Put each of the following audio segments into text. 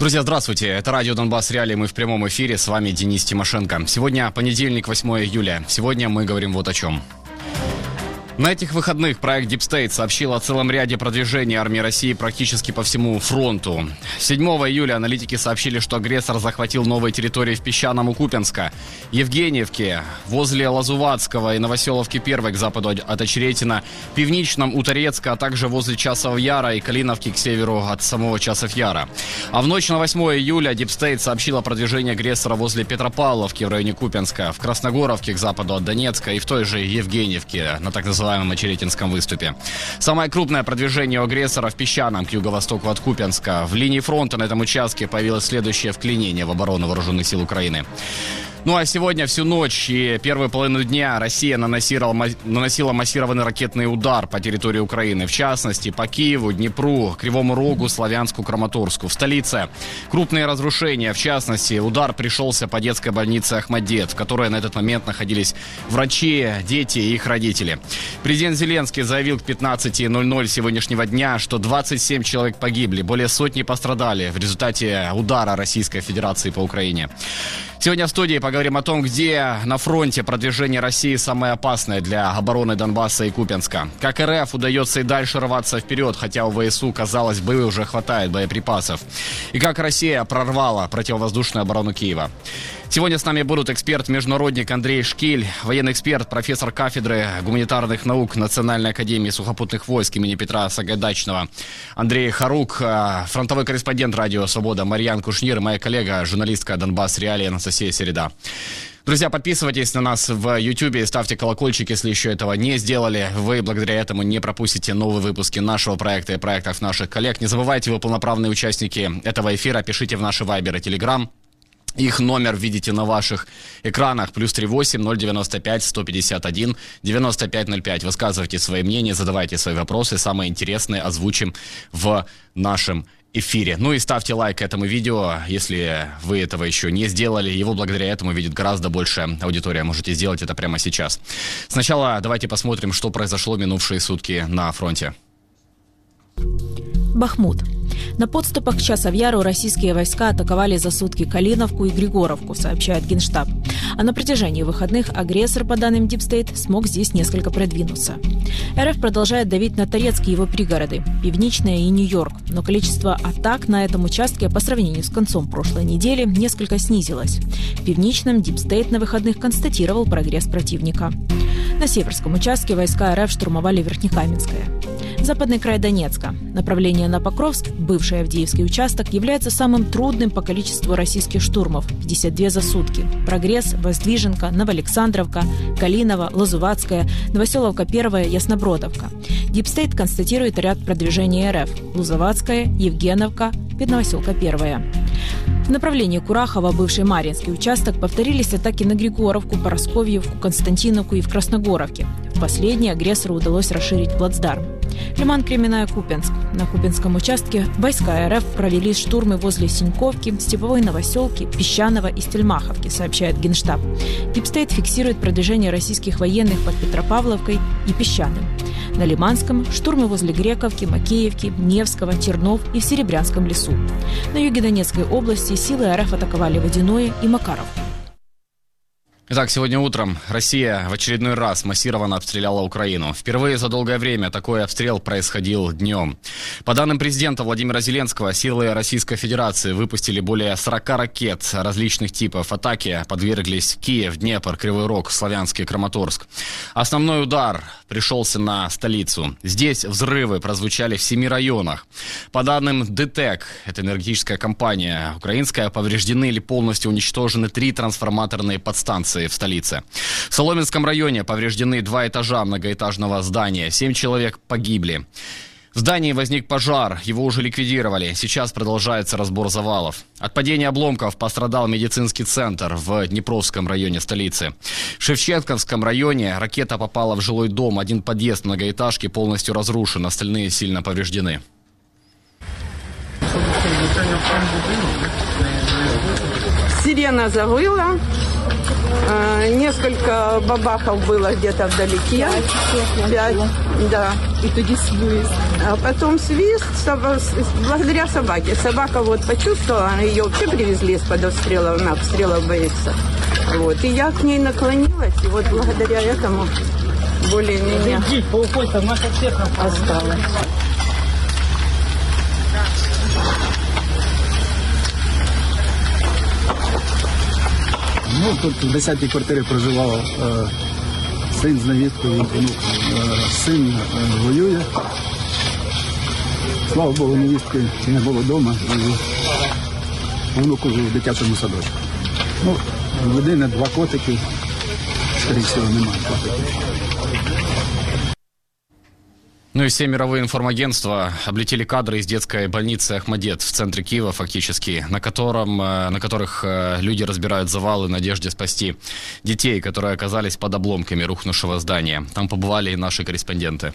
Друзья, здравствуйте. Это радио «Донбасс Реалии». Мы в прямом эфире. С вами Денис Тимошенко. Сегодня понедельник, 8 июля. Сегодня мы говорим вот о чем. На этих выходных проект Deep State сообщил о целом ряде продвижений армии России практически по всему фронту. 7 июля аналитики сообщили, что агрессор захватил новые территории в Песчаном у Купянска, Евгеньевке, возле Лазуватского и Новоселовки 1 к западу от Очеретина, Пивничном у Торецка, а также возле Часового Яра и Калиновки к северу от самого Часов Яра. А в ночь на 8 июля Deep State сообщил о продвижении агрессора возле Петропавловки в районе Купянска, в Красногоровке к западу от Донецка и в той же Евгеньевке на так называемом Очеретинском выступе. Самое крупное продвижение у агрессора в Песчаном к юго-востоку от Купянска. В линии фронта на этом участке появилось следующее вклинение в оборону вооруженных сил Украины. Ну а сегодня всю ночь и первую половину дня Россия наносила массированный ракетный удар по территории Украины. В частности, по Киеву, Днепру, Кривому Рогу, Славянску, Краматорску. В столице крупные разрушения. В частности, удар пришелся по детской больнице Ахмадет, в которой на этот момент находились врачи, дети и их родители. Президент Зеленский заявил к 15:00 сегодняшнего дня, что 27 человек погибли, более сотни пострадали в результате удара Российской Федерации по Украине. Сегодня в студии поговорим о том, где на фронте продвижение России самое опасное для обороны Донбасса и Купянска. Как РФ удается и дальше рваться вперед, хотя у ВСУ, казалось бы, уже хватает боеприпасов. И как Россия прорвала противовоздушную оборону Киева. Сегодня с нами будут эксперт-международник Андрей Шкиль, военный эксперт, профессор кафедры гуманитарных наук Национальной академии сухопутных войск имени Петра Сагайдачного Андрей Харук, фронтовой корреспондент радио «Свобода» Марьян Кушнир, моя коллега, журналистка «Донбасс Реалии» Анастасия Середа. Друзья, подписывайтесь на нас в YouTube и ставьте колокольчик, если еще этого не сделали. Вы благодаря этому не пропустите новые выпуски нашего проекта и проектов наших коллег. Не забывайте, вы полноправные участники этого эфира. Пишите в наши Viber и Telegram. Их номер видите на ваших экранах. +38 095 151 9505. Высказывайте свои мнения, задавайте свои вопросы. Самые интересные озвучим в нашем эфире. Ну и ставьте лайк этому видео, если вы этого еще не сделали. Его благодаря этому видит гораздо большая аудитория. Можете сделать это прямо сейчас. Сначала давайте посмотрим, что произошло минувшие сутки на фронте. Бахмут. На подступах к Часов-Яру российские войска атаковали за сутки Калиновку и Григоровку, сообщает Генштаб. А на протяжении выходных агрессор, по данным Deep State, смог здесь несколько продвинуться. РФ продолжает давить на Торецк и его пригороды, Пивничное и Нью-Йорк. Но количество атак на этом участке по сравнению с концом прошлой недели несколько снизилось. В Пивничном Deep State на выходных констатировал прогресс противника. На северском участке войска РФ штурмовали Верхнекаменское. Западный край Донецка. Направление на Покровск, бывший Авдеевский участок, является самым трудным по количеству российских штурмов – 52 за сутки. Прогресс, Воздвиженка, Новоалександровка, Калиново, Лазуватская, Новоселовка 1, Яснобродовка. Deep State констатирует ряд продвижений РФ – Лузоватская, Евгеновка, Новоселка 1. В направлении Курахова, бывший Марьинский участок, повторились атаки на Григоровку, Поросковьевку, Константиновку и в Красногоровке. В последней агрессору удалось расширить плацдарм. Лиман Кременная, Купянск. На Купянском участке войска РФ провели штурмы возле Синьковки, Степовой Новоселки, Песчаного и Стельмаховки, сообщает Генштаб. Deep State фиксирует продвижение российских военных под Петропавловкой и Песчаным. На Лиманском – штурмы возле Грековки, Макеевки, Невского, Тернов и в Серебрянском лесу. На юге Донецкой области силы РФ атаковали Водяное и Макаровку. Итак, сегодня утром Россия в очередной раз массированно обстреляла Украину. Впервые за долгое время такой обстрел происходил днем. По данным президента Владимира Зеленского, силы Российской Федерации выпустили более 40 ракет различных типов. Атаки подверглись Киев, Днепр, Кривой Рог, Славянск и Краматорск. Основной удар пришелся на столицу. Здесь взрывы прозвучали в 7 районах. По данным ДТЭК, это энергетическая компания украинская, повреждены или полностью уничтожены 3 трансформаторные подстанции в столице. В Соломенском районе повреждены 2 этажа многоэтажного здания. 7 человек погибли. В здании возник пожар, его уже ликвидировали. Сейчас продолжается разбор завалов. От падения обломков пострадал медицинский центр в Днепровском районе столицы. В Шевченковском районе ракета попала в жилой дом. Один подъезд многоэтажки полностью разрушен, остальные сильно повреждены. Сирена завыла. несколько бабахов было где-то вдалеке. 5, да. И тоді свист. А потом свист благодаря собаке. Собака вот почувствовала, ее вообще привезли из-под обстрела, она обстрелов боится. Вот. И я к ней наклонилась, и вот благодаря этому более-менее осталось. Ну, тут в 10-й квартирі проживав син з невісткою, син воює. Слава Богу, невістки не було вдома, і внуку в дитячому садочку. Ну, в людини 2 котики, скоріше всього, немає котиків. Ну и все мировые информагентства облетели кадры из детской больницы Ахмадет в центре Киева фактически, на которых люди разбирают завалы в надежде спасти детей, которые оказались под обломками рухнувшего здания. Там побывали и наши корреспонденты.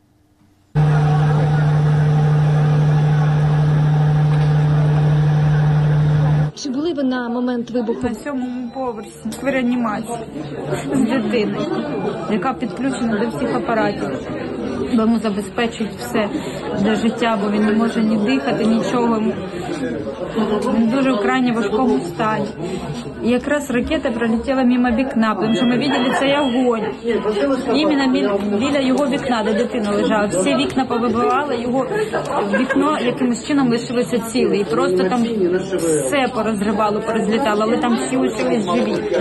Чи були ви на момент вибуху? На 7-му поверсі в реанімації з дитиною, яка підключена до всіх апаратів. Бо йому забезпечують все для життя, бо він не може ні дихати, нічого. Він дуже в крайне важкому стані. І якраз ракета пролетіла мимо вікна, тому що ми бачили цей огонь. Іменно біля його вікна, де дитина лежала. Всі вікна повибивали, його вікно якимось чином лишилося ціле. І просто там все порозривало, порозлітало, але там всі лишились живі.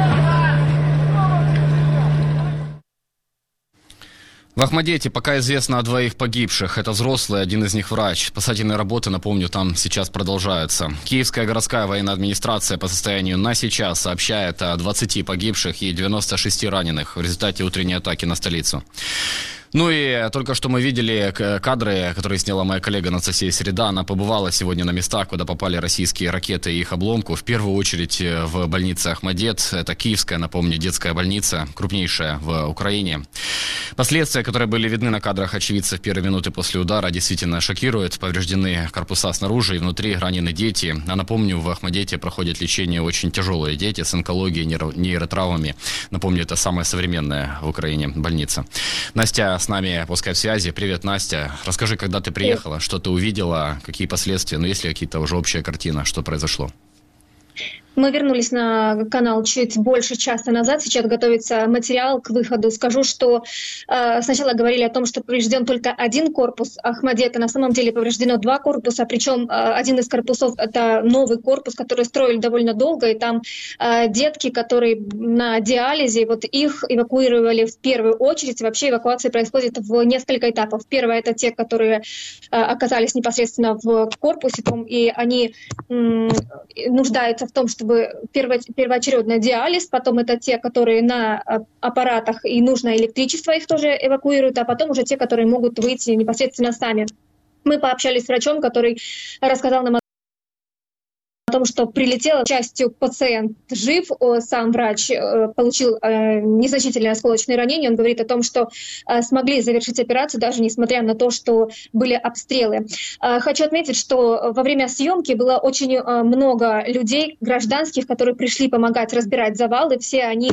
В Ахмадете пока известно о 2 погибших. Это взрослые, один из них врач. Спасательные работы, напомню, там сейчас продолжаются. Киевская городская военная администрация по состоянию на сейчас сообщает о 20 погибших и 96 раненых в результате утренней атаки на столицу. Ну и только что мы видели кадры, которые сняла моя коллега Анастасия Середа. Она побывала сегодня на местах, куда попали российские ракеты и их обломку. В первую очередь в больнице Ахмадет. Это киевская, напомню, детская больница, крупнейшая в Украине. Последствия, которые были видны на кадрах очевидцев в первые минуты после удара, действительно шокируют. Повреждены корпуса снаружи и внутри, ранены дети. А напомню, в Ахмадете проходят лечение очень тяжелые дети с онкологией, нейротравмами. Напомню, это самая современная в Украине больница. Настя с нами по скайп-связи. Привет, Настя. Расскажи, когда ты приехала, что ты увидела, какие последствия, ну, есть ли какие-то уже общая картина, что произошло? Мы вернулись на канал чуть больше часа назад. Сейчас готовится материал к выходу. Скажу, что сначала говорили о том, что поврежден только 1 корпус Ахмадета. На самом деле повреждено 2 корпуса. Причем один из корпусов — это новый корпус, который строили довольно долго. И там детки, которые на диализе, вот их эвакуировали в первую очередь. Вообще эвакуация происходит в несколько этапов. Первое — это те, которые оказались непосредственно в корпусе, и они нуждаются в том, чтобы первоочередно диализ, потом это те, которые на аппаратах и нужно электричество, их тоже эвакуируют, а потом уже те, которые могут выйти непосредственно сами. Мы пообщались с врачом, который рассказал нам о том, что прилетела, к счастью, пациент жив, сам врач получил незначительное осколочное ранение. Он говорит о том, что смогли завершить операцию, даже несмотря на то, что были обстрелы. Хочу отметить, что во время съемки было очень много людей, гражданских, которые пришли помогать разбирать завалы. Все они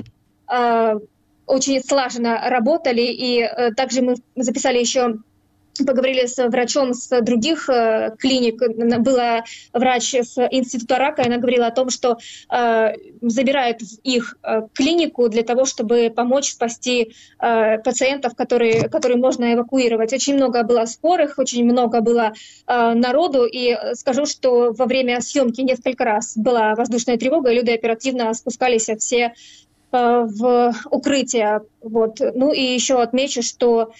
очень слаженно работали, и также мы записали еще... Поговорили с врачом с других клиник. Была врач с института рака, и она говорила о том, что забирают в их клинику для того, чтобы помочь спасти пациентов, которые можно эвакуировать. Очень много было скорых, очень много было народу, и скажу, что во время съемки несколько раз была воздушная тревога, и люди оперативно спускались все в укрытие. Вот. Ну и еще отмечу, что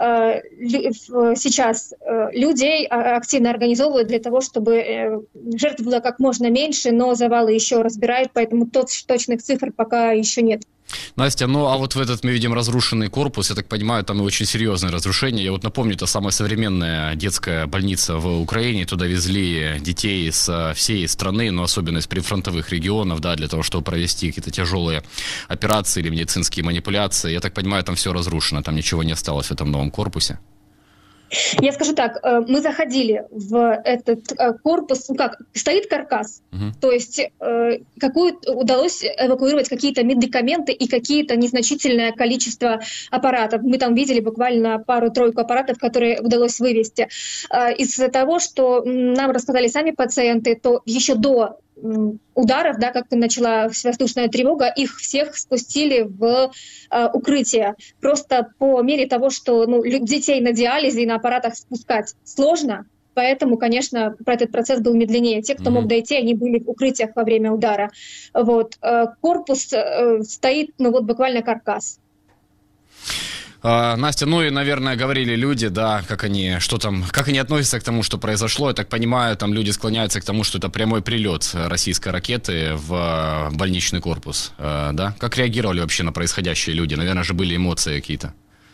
сейчас людей активно организовывают для того, чтобы жертв было как можно меньше, но завалы еще разбирают, поэтому точных цифр пока еще нет. Настя, ну а вот в этот мы видим разрушенный корпус, я так понимаю, там и очень серьезные разрушения. Я вот напомню, это самая современная детская больница в Украине, туда везли детей со всей страны, но особенно из прифронтовых регионов, да, для того, чтобы провести какие-то тяжелые операции или медицинские манипуляции. Я так понимаю, там все разрушено, там ничего не осталось в этом новом корпусе. Я скажу так, мы заходили в этот корпус, стоит каркас, то есть удалось эвакуировать какие-то медикаменты и какие-то незначительное количество аппаратов. Мы там видели буквально пару-тройку аппаратов, которые удалось вывести. Из-за того, что нам рассказали сами пациенты, то еще до ударов, да, как начала воздушная тревога, их всех спустили в укрытие. Просто по мере того, что детей на диализе и на аппаратах спускать сложно, поэтому, конечно, этот процесс был медленнее. Те, кто мог дойти, они были в укрытиях во время удара. Вот. Корпус стоит, буквально каркас. Настя, и, наверное, говорили люди, да, как они относятся к тому, что произошло. Я так понимаю, там люди склоняются к тому, что это прямой прилет российской ракеты в больничный корпус, да? Как реагировали вообще на происходящее люди? Наверное же были эмоции какие-то.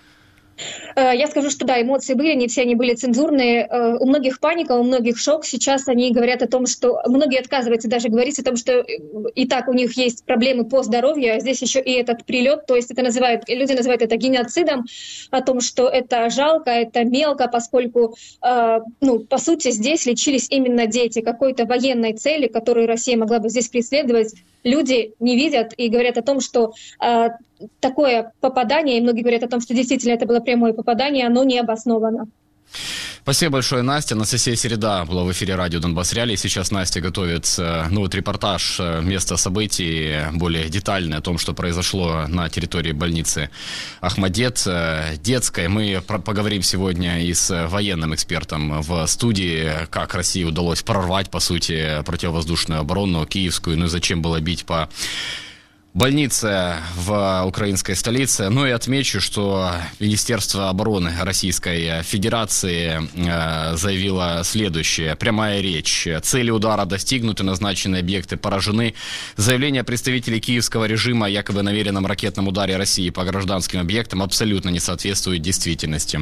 Я скажу, что да, эмоции были, не все они были цензурные. У многих паника, у многих шок. Сейчас они говорят о том, что многие отказываются даже говорить о том, что и так у них есть проблемы по здоровью, а здесь еще и этот прилет. То есть люди называют это геноцидом, о том, что это жалко, это мелко, поскольку, по сути, здесь лечились именно дети. Какой-то военной цели, которую Россия могла бы здесь преследовать, люди не видят и говорят о том, что такое попадание, и многие говорят о том, что действительно это было прямое попадание, оно не обосновано. Спасибо большое, Настя. Анастасия Середа была в эфире радио «Донбасс Реалии». Сейчас Настя готовит репортаж места событий, более детальный о том, что произошло на территории больницы Ахмадет детской. Мы поговорим сегодня и с военным экспертом в студии, как России удалось прорвать, по сути, противовоздушную оборону киевскую, и зачем было бить по больница в украинской столице. И отмечу, что Министерство обороны Российской Федерации заявило следующее. Прямая речь. Цели удара достигнуты, назначенные объекты поражены. Заявление представителей киевского режима о якобы намеренном ракетном ударе России по гражданским объектам абсолютно не соответствует действительности.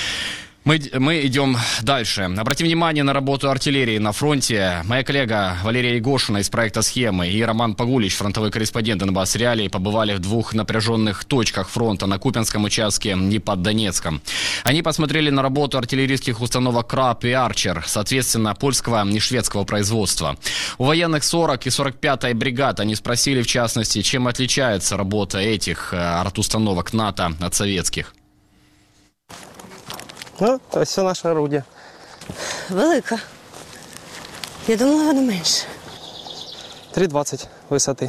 Мы идем дальше. Обратим внимание на работу артиллерии на фронте. Моя коллега Валерия Егошина из проекта «Схемы» и Роман Погулич, фронтовой корреспондент «Донбасс Реалии», побывали в двух напряженных точках фронта на Купянском участке и под Донецком. Они посмотрели на работу артиллерийских установок «Краб» и «Арчер», соответственно, польского и шведского производства. У военных 40 и 45-й бригад они спросили, в частности, чем отличается работа этих артустановок НАТО от советских. Ось все наше орудие. Велика. Я думала, воно менше. 3,20 висоти.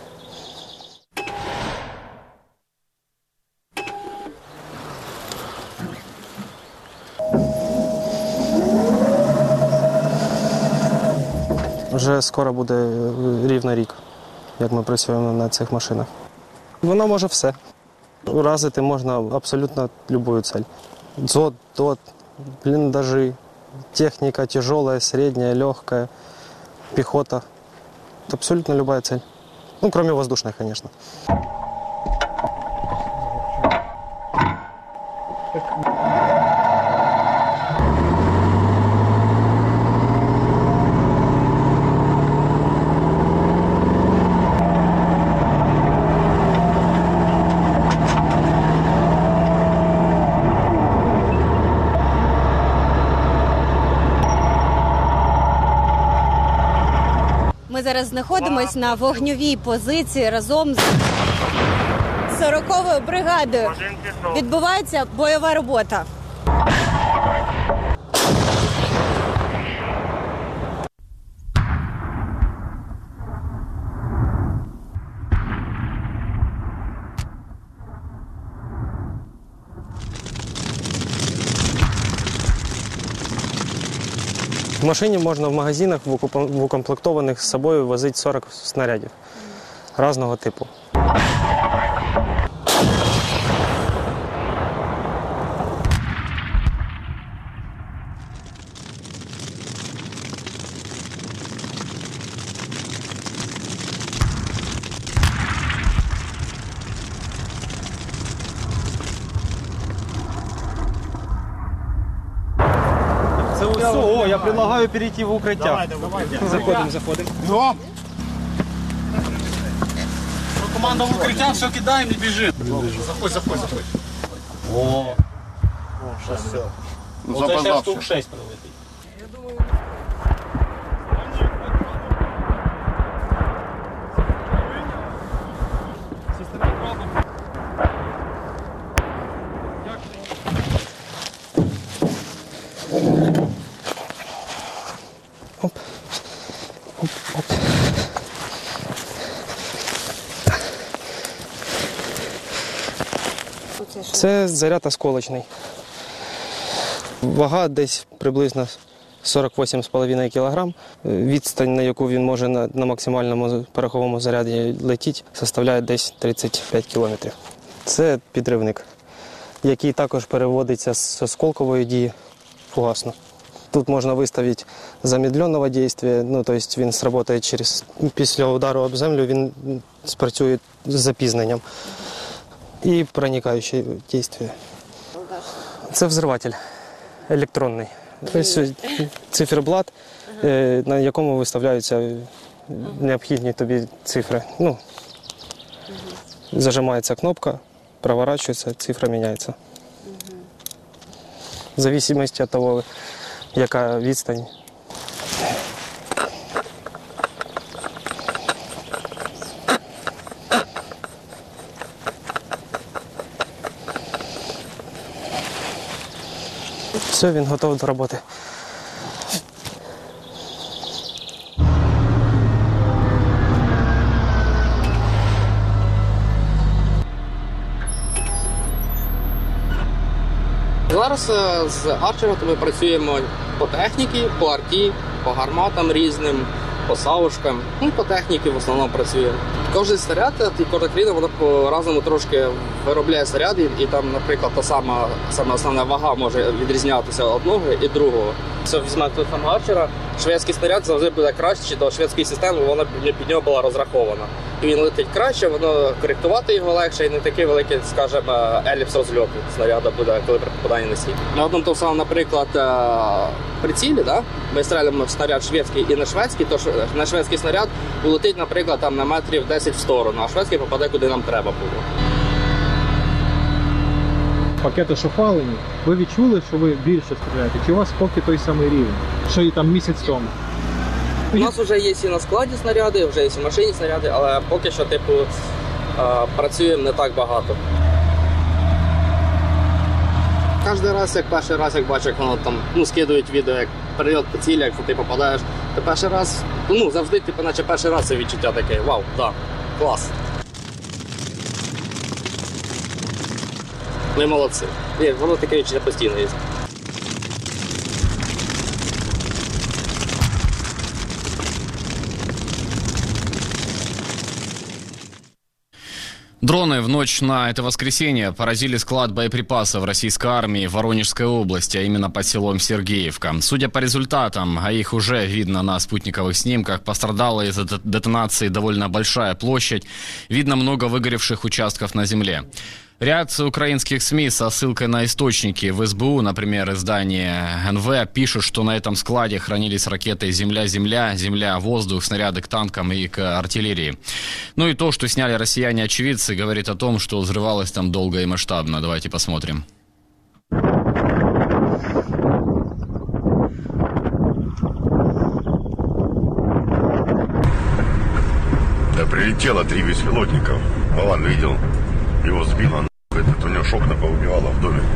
Вже скоро буде рівно рік, як ми працюємо на цих машинах. Воно може все. Уразити можна абсолютно будь-яку ціль. ДЗОТ, ДОТ, блиндажи, техника тяжелая, средняя, легкая, пехота. Это абсолютно любая цель. Кроме воздушной, конечно. Ми зараз знаходимося на вогневій позиції разом з 40-ю бригадою. Відбувається бойова робота. В машині можна в магазинах, в укомплектованих з собою возити 40 снарядів різного типу. О, я предлагаю перейти в укриття. Заходим. Бігом! Команда в укриття, все кидаємо, не біжимо. Заходь. О, сейчас все. Це ще штук 6 прилетить. Оп. Оп, оп. Це заряд осколочний. Вага десь приблизно 48,5 кг. Відстань, на яку він може на максимальному пороховому заряді летіти, составляє десь 35 км. Це підривник, який також переводиться з осколкової дії фугасно. Тут можна виставити замедленого дійства, тобто він сработає після удару об землю, він спрацює з запізненням. І проникаюче дійство. Це взриватель електронний. Ось циферблат, на якому виставляються необхідні тобі цифри. Зажимається кнопка, проворачується, цифра міняється. В залежності від того, яка відстань. Все, він готовий до роботи. Зараз з Арчера ми працюємо по техніці, по арті, по гарматам різним, по савушкам. По техніці в основному працюємо. Кожен снаряд і кожна країна вона по-разному трошки виробляє снаряди, і там, наприклад, та сама основна вага може відрізнятися одного і другого. Якщо візьмемо телефон Арчера, шведський снаряд завжди буде краще, до шведської системи вона під нього була розрахована. І він летить краще, воно коректувати його легше і не такий великий, скажімо, еліпс розльоту снаряду буде, коли при попаданні на сіль. На одному тому самому, наприклад, прицілі, ми стріляємо в снаряд шведський і на шведський, то на шведський снаряд улетить, наприклад, там на метрів 10 в сторону, а шведський попаде, куди нам треба було. Пакети шофалені, ви відчули, що ви більше стріляєте? Чи у вас поки той самий рівень, що і там місяць тому? У нас вже є і на складі снаряди, вже є і в машині снаряди, але поки що, працюємо не так багато. Кожен раз, перший раз, як бачу, як воно там, скидують відео, як перельот по цілі, як ти попадаєш, то перший раз, завжди, наче перший раз це відчуття таке, вау, да, клас. Ми молодці. Воно таке відчуття постійно є. Дроны в ночь на это воскресенье поразили склад боеприпасов российской армии в Воронежской области, а именно под селом Сергеевка. Судя по результатам, а их уже видно на спутниковых снимках, пострадала из-за детонации довольно большая площадь, видно много выгоревших участков на земле. Ряд украинских СМИ со ссылкой на источники в СБУ, например, издание НВ, пишут, что на этом складе хранились ракеты «Земля-Земля», «Земля-Воздух», снаряды к танкам и к артиллерии. И то, что сняли россияне-очевидцы, говорит о том, что взрывалось там долго и масштабно. Давайте посмотрим. Да прилетело 3 беспилотников. Вован видел. Его сбило, у него шокна поубивало в доме.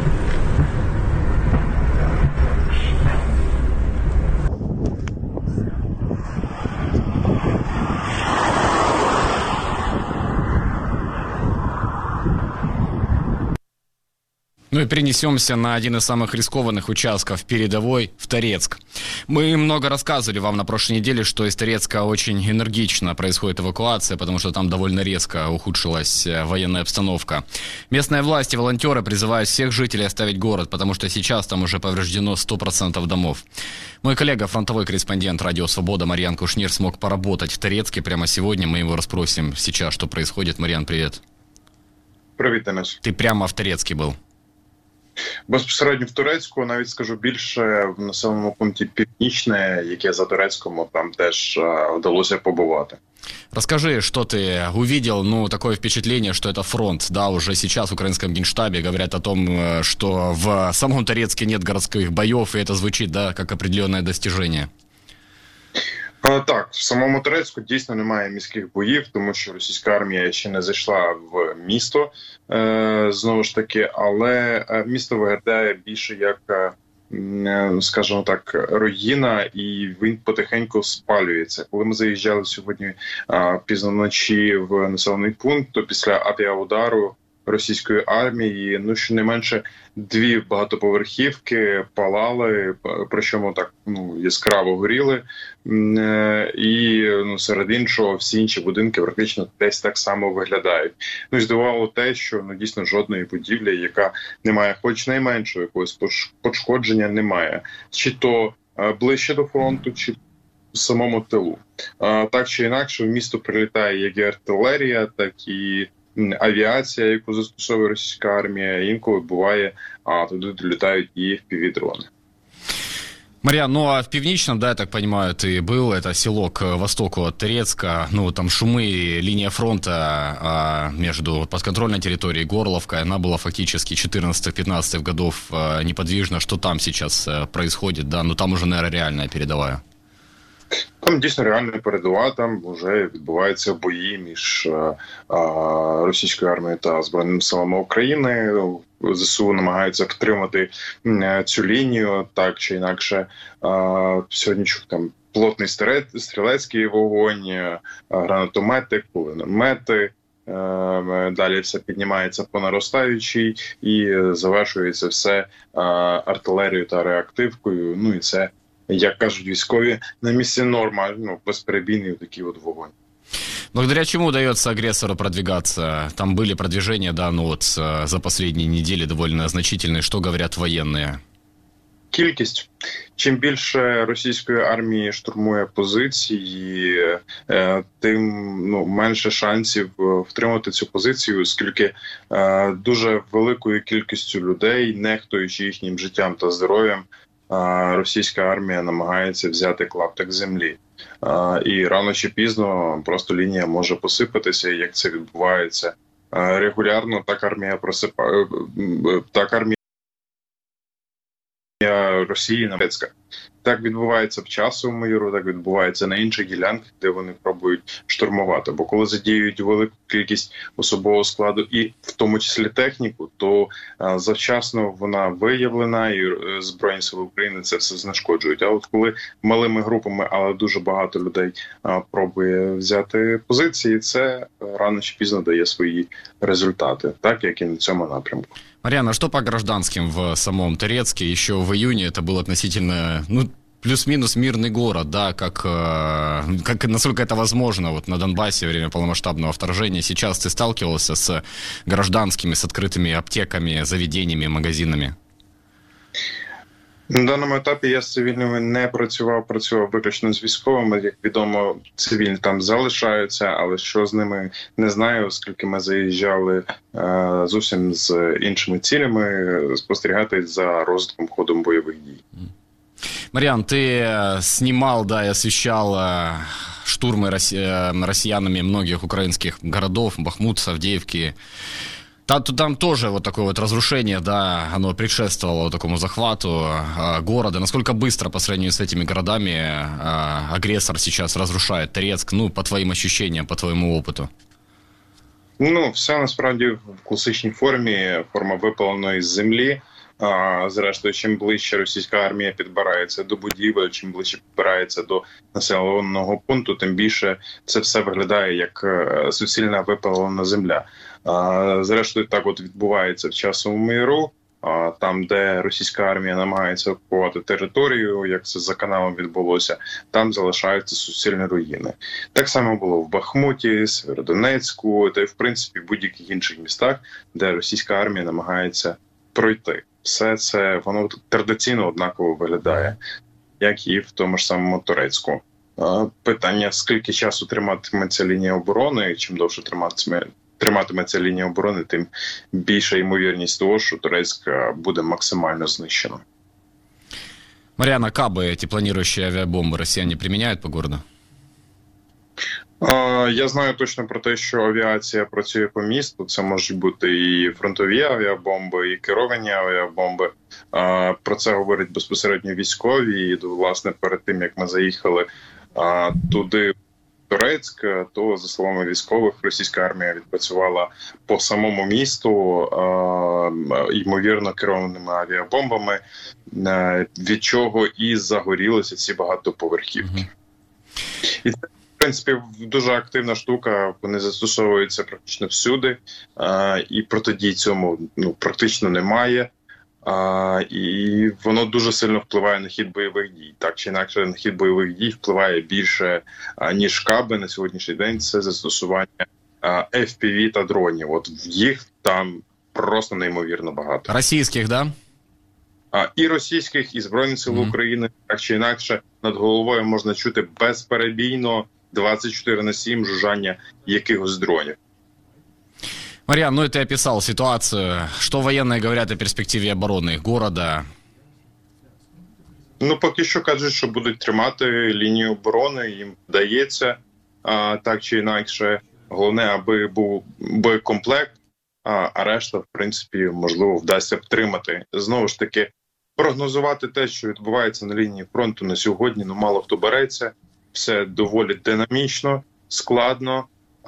И перенесемся на один из самых рискованных участков передовой, в Торецк. Мы много рассказывали вам на прошлой неделе, что из Торецка очень энергично происходит эвакуация, потому что там довольно резко ухудшилась военная обстановка. Местные власти, волонтеры призывают всех жителей оставить город, потому что сейчас там уже повреждено 100% домов. Мой коллега, фронтовой корреспондент «Радио Свобода» Марьян Кушнир смог поработать в Торецке прямо сегодня. Мы его расспросим сейчас, что происходит. Марьян, привет. Привет, Денис. Ты прямо в Торецке был? Безпосередньо в Турецьку, навіть скажу більше, в населеному пункті Північне, яке за Турецькому, там теж вдалося побувати. Расскажи, что ты увидел, такое впечатление, что это фронт, да, уже сейчас в украинском Генштабе говорят о том, что в самом Торецке нет городских боев, и это звучит, да, как определенное достижение. Так, в самому Торецьку дійсно немає міських боїв, тому що російська армія ще не зайшла в місто, знову ж таки, але місто виглядає більше як, скажімо так, руїна, і він потихеньку спалюється. Коли ми заїжджали сьогодні пізно вночі в населений пункт, то після авіаудару російської армії, щонайменше 2 багатоповерхівки палали, причому так яскраво горіли, і серед іншого всі інші будинки практично десь так само виглядають. Здивувало те, що дійсно жодної будівлі, яка не має хоч найменшого якогось пошкодження, немає. Чи то ближче до фронту, чи в самому тилу. Так чи інакше, в місто прилітає як і артилерія, так і авіація, яку застосовує російська армія, інколи буває, туди долітають і FPV-дрони. Марьян, а в Пивничном, да, я так понимаю, ты был, это село к востоку от Торецка, там шумы, линия фронта между подконтрольной территорией Горловкой, она была фактически 14-15 годов неподвижна. Что там сейчас происходит, да, там уже, наверное, реальная передовая. Там дійсно реальна передова, там вже відбуваються бої між російською армією та Збройними силами України. ЗСУ намагаються втримати цю лінію, так чи інакше. Сьогодні там плотний стрілецький вогонь, гранатомети, кулемети. Далі все піднімається по наростаючій і завершується все артилерією та реактивкою. І це, як кажуть військові, на місці норма, безперебійний такий вогонь. Благодаря чему удается агрессору продвигаться? Там были продвижения, да, за последние недели довольно значительные. Что говорят военные? Кількість. Чим більше російської армії штурмує позиції, тим менше шансів втримати цю позицію, оскільки дуже великою кількістю людей, нехтуючи їхнім життям та здоров'ям, російська армія намагається взяти клаптик землі. І рано чи пізно просто лінія може посипатися, як це відбувається регулярно. Так армія Росії Турецька. Так відбувається в Часовому Яру, так відбувається на інших ділянках, де вони пробують штурмувати. Бо коли задіюють велику кількість особового складу і в тому числі техніку, то завчасно вона виявлена і Збройні Сили України це все знешкоджують. А от коли малими групами, але дуже багато людей пробує взяти позиції, це рано чи пізно дає свої результати, так як і на цьому напрямку. Марьян, а что по гражданским в самом Торецке? Еще в июне это был относительно, плюс-минус мирный город, да, как насколько это возможно на Донбассе во время полномасштабного вторжения. Сейчас ты сталкивался с гражданскими, с открытыми аптеками, заведениями, магазинами? На даному етапі я з цивільними не працював виключно з військовими. Як відомо, цивільні там залишаються, але що з ними не знаю, оскільки ми заїжджали зовсім з іншими цілями спостерігати за розвитком ходом бойових дій. Марьян, ты снимал, да, и освещал штурмы россиянами многих украинских городов, Бахмут, Авдеевки. Там тоже такое разрушение, да, оно предшествовало такому захвату города. Насколько быстро по сравнению с этими городами агрессор сейчас разрушает Торецк, по твоим ощущениям, по твоему опыту? Все насправді в класичній формі, форма випаленої з землі. Зрештою, чим ближче російська армія підбирається до будівель, чим ближче підбирається до населеного пункту, тим більше це все виглядає як суцільна випалена земля. Зрештою, так от відбувається в Часовому Яру, там, де російська армія намагається окупувати територію, як це за каналом відбулося, там залишаються суцільні руїни. Так само було в Бахмуті, Сєвєродонецьку, та й в принципі в будь-яких інших містах, де російська армія намагається пройти. Все це, воно традиційно однаково виглядає, як і в тому ж самому Торецьку. Питання, скільки часу триматиметься лінія оборони, і чим довше триматиметься лінія оборони, тим більша ймовірність того, що Торецьк буде максимально знищено. Марьяна, кабы эти планирующие авиабомбы россияне применяют по городу? Я знаю точно про те, що авіація працює по місту. Це можуть бути і фронтові авіабомби, і керовані авіабомби. Про це говорять безпосередньо військові. І, власне, перед тим, як ми заїхали туди, в Торецьк, то, за словами військових, російська армія відпрацювала по самому місту, ймовірно, керованими авіабомбами, від чого і загорілися ці багатоповерхівки. І це, в принципі, дуже активна штука, вони застосовуються практично всюди, і протидій цьому практично немає. І воно дуже сильно впливає на хід бойових дій. Так чи інакше, на хід бойових дій впливає більше, ніж каби на сьогоднішній день. Це застосування FPV та дронів. От їх там просто неймовірно багато. Російських, да? І російських, і Збройних сил України. Так чи інакше, над головою можна чути безперебійно 24/7 жужжання якихось дронів. Марьян, ты описал ситуацию. Что военные говорят о перспективе обороны города? Поки що кажуть, що будуть тримати лінію оборони, їм вдається, так чи інакше. Головне, аби був боєкомплект, а решта, в принципі, можливо, вдасться втримати. Знову ж таки, прогнозувати те, що відбувається на лінії фронту на сьогодні, мало хто береться. Все доволі динамічно, складно.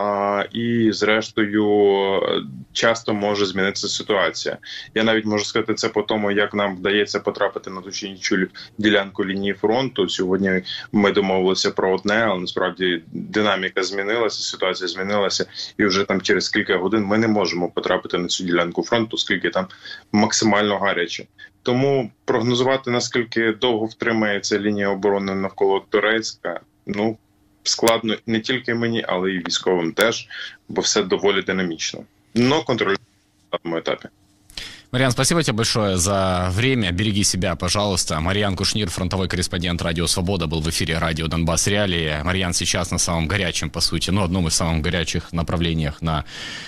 І, зрештою, часто може змінитися ситуація. Я навіть можу сказати це по тому, як нам вдається потрапити на ту чи іншу ділянку лінії фронту. Сьогодні ми домовилися про одне, але насправді динаміка змінилася, ситуація змінилася, і вже там через кілька годин ми не можемо потрапити на цю ділянку фронту, оскільки там максимально гаряче. Тому прогнозувати, наскільки довго втримається лінія оборони навколо Торецька, складно не тільки мені, але і військовим теж, бо все доволі динамічно. Но контролюємо на цьому етапі. Марьян, спасибо тебе большое за время. Береги себя, пожалуйста. Марьян Кушнир, фронтовой корреспондент «Радио Свобода», был в эфире «Радио Донбасс Реалии». Марьян сейчас на самом горячем, по сути, одном из самых горячих направлениях на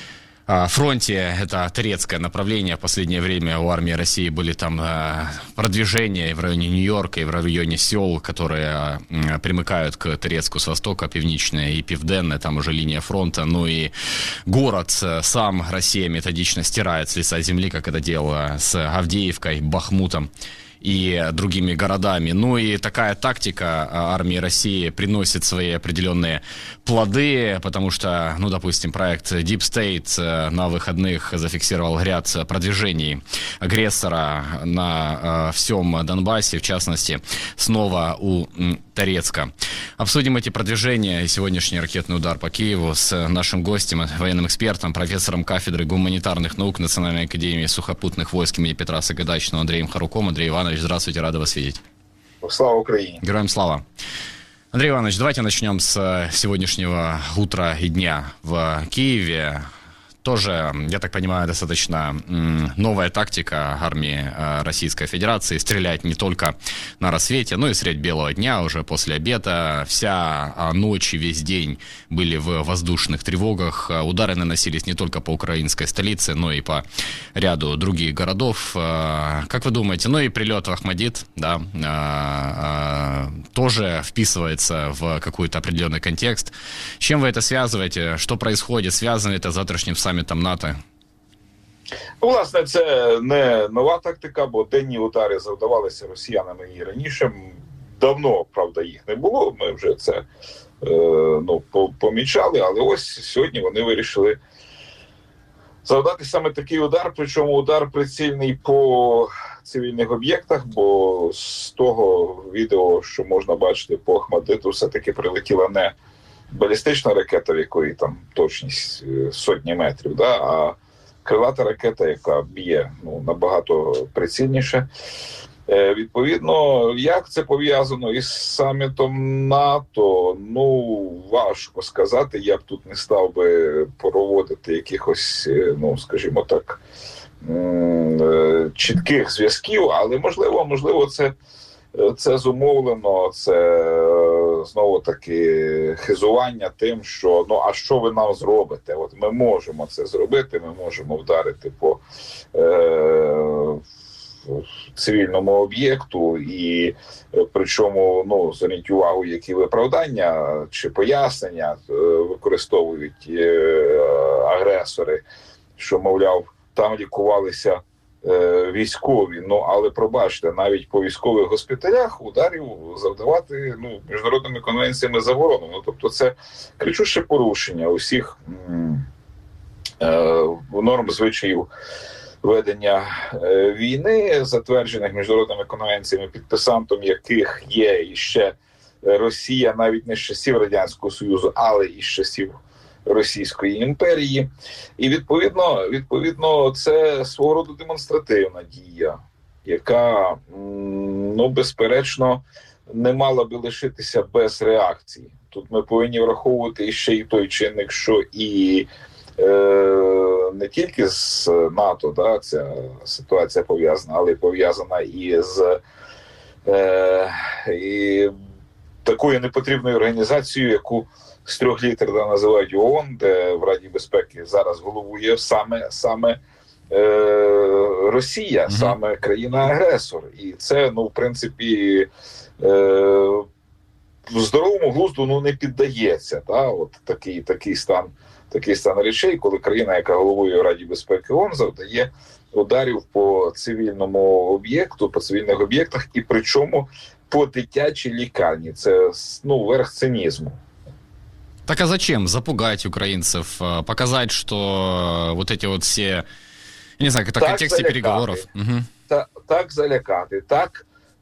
фронте. Это Торецкое направление. В последнее время у армии России были там продвижения в районе Нью-Йорка и в районе сел, которые примыкают к Торецку с востока, Північне и Південне, там уже линия фронта. И город сам Россия методично стирает с лица земли, как это делала с Авдеевкой, Бахмутом и другими городами. И такая тактика армии России приносит свои определенные плоды, потому что, допустим, проект Deep State на выходных зафиксировал ряд продвижений агрессора на всем Донбассе, в частности, снова у Торецка. Обсудим эти продвижения и сегодняшний ракетный удар по Киеву с нашим гостем, военным экспертом, профессором кафедры гуманитарных наук Национальной академии сухопутных войск имени Петра Сагайдачного Андреем Харуком. Андрей Иванович, здравствуйте, рады вас видеть. Слава Украине. Героям слава. Андрей Иванович, давайте начнем с сегодняшнего утра и дня в Киеве. Тоже, я так понимаю, достаточно новая тактика армии Российской Федерации. Стрелять не только на рассвете, но и средь белого дня, уже после обеда. Вся ночь и весь день были в воздушных тревогах. Удары наносились не только по украинской столице, но и по ряду других городов. Как вы думаете, и прилет в Ахмадит, да, тоже вписывается в какой-то определенный контекст. С чем вы это связываете? Что происходит? Связано это с завтрашним саммитом НАТО? Власне, це не нова тактика, бо денні удари завдавалися росіянами і раніше. Давно, правда, їх не було, ми вже це помічали, але ось сьогодні вони вирішили завдати саме такий удар, причому удар прицільний по цивільних об'єктах, бо з того відео, що можна бачити по Ахмадиту, все-таки прилетіла не балістична ракета, в якої там точність сотні метрів, а крилата ракета, яка б'є набагато прицільніше. Відповідно, як це пов'язано із самітом НАТО, важко сказати. Я б тут не став би проводити якихось, скажімо так, чітких зв'язків, але можливо це зумовлено, це знову таки хизування тим, що а що ви нам зробите? От ми можемо це зробити, ми можемо вдарити по цивільному об'єкту, і причому, зверніть увагу, які виправдання чи пояснення використовують агресори, що, мовляв, там лікувалися військові. Але пробачте, навіть по військових госпіталях ударів завдавати міжнародними конвенціями заборонено. Тобто це кричуще порушення усіх норм, звичаїв ведення війни, затверджених міжнародними конвенціями, підписантом яких є іще Росія, навіть не з часів Радянського Союзу, але і з часів Російської імперії. І відповідно це свого роду демонстративна дія, яка, безперечно, не мала би лишитися без реакції. Тут ми повинні враховувати ще й той чинник, що і не тільки з НАТО, ця ситуація пов'язана, але й пов'язана і з такою непотрібною організацією, яку з 3 літер називають ООН, де в Раді безпеки зараз головує саме Росія, саме країна-агресор. І це, в принципі, в здоровому глузду не піддається. От такий стан речей, коли країна, яка головує в Раді безпеки ООН, завдає ударів по цивільному об'єкту, по цивільних об'єктах, і причому по дитячій лікарні. Це верх цинізму. Так а зачем запугать украинцев, показать, что вот эти вот все, я не знаю, это в контексте переговоров? Так залякати, так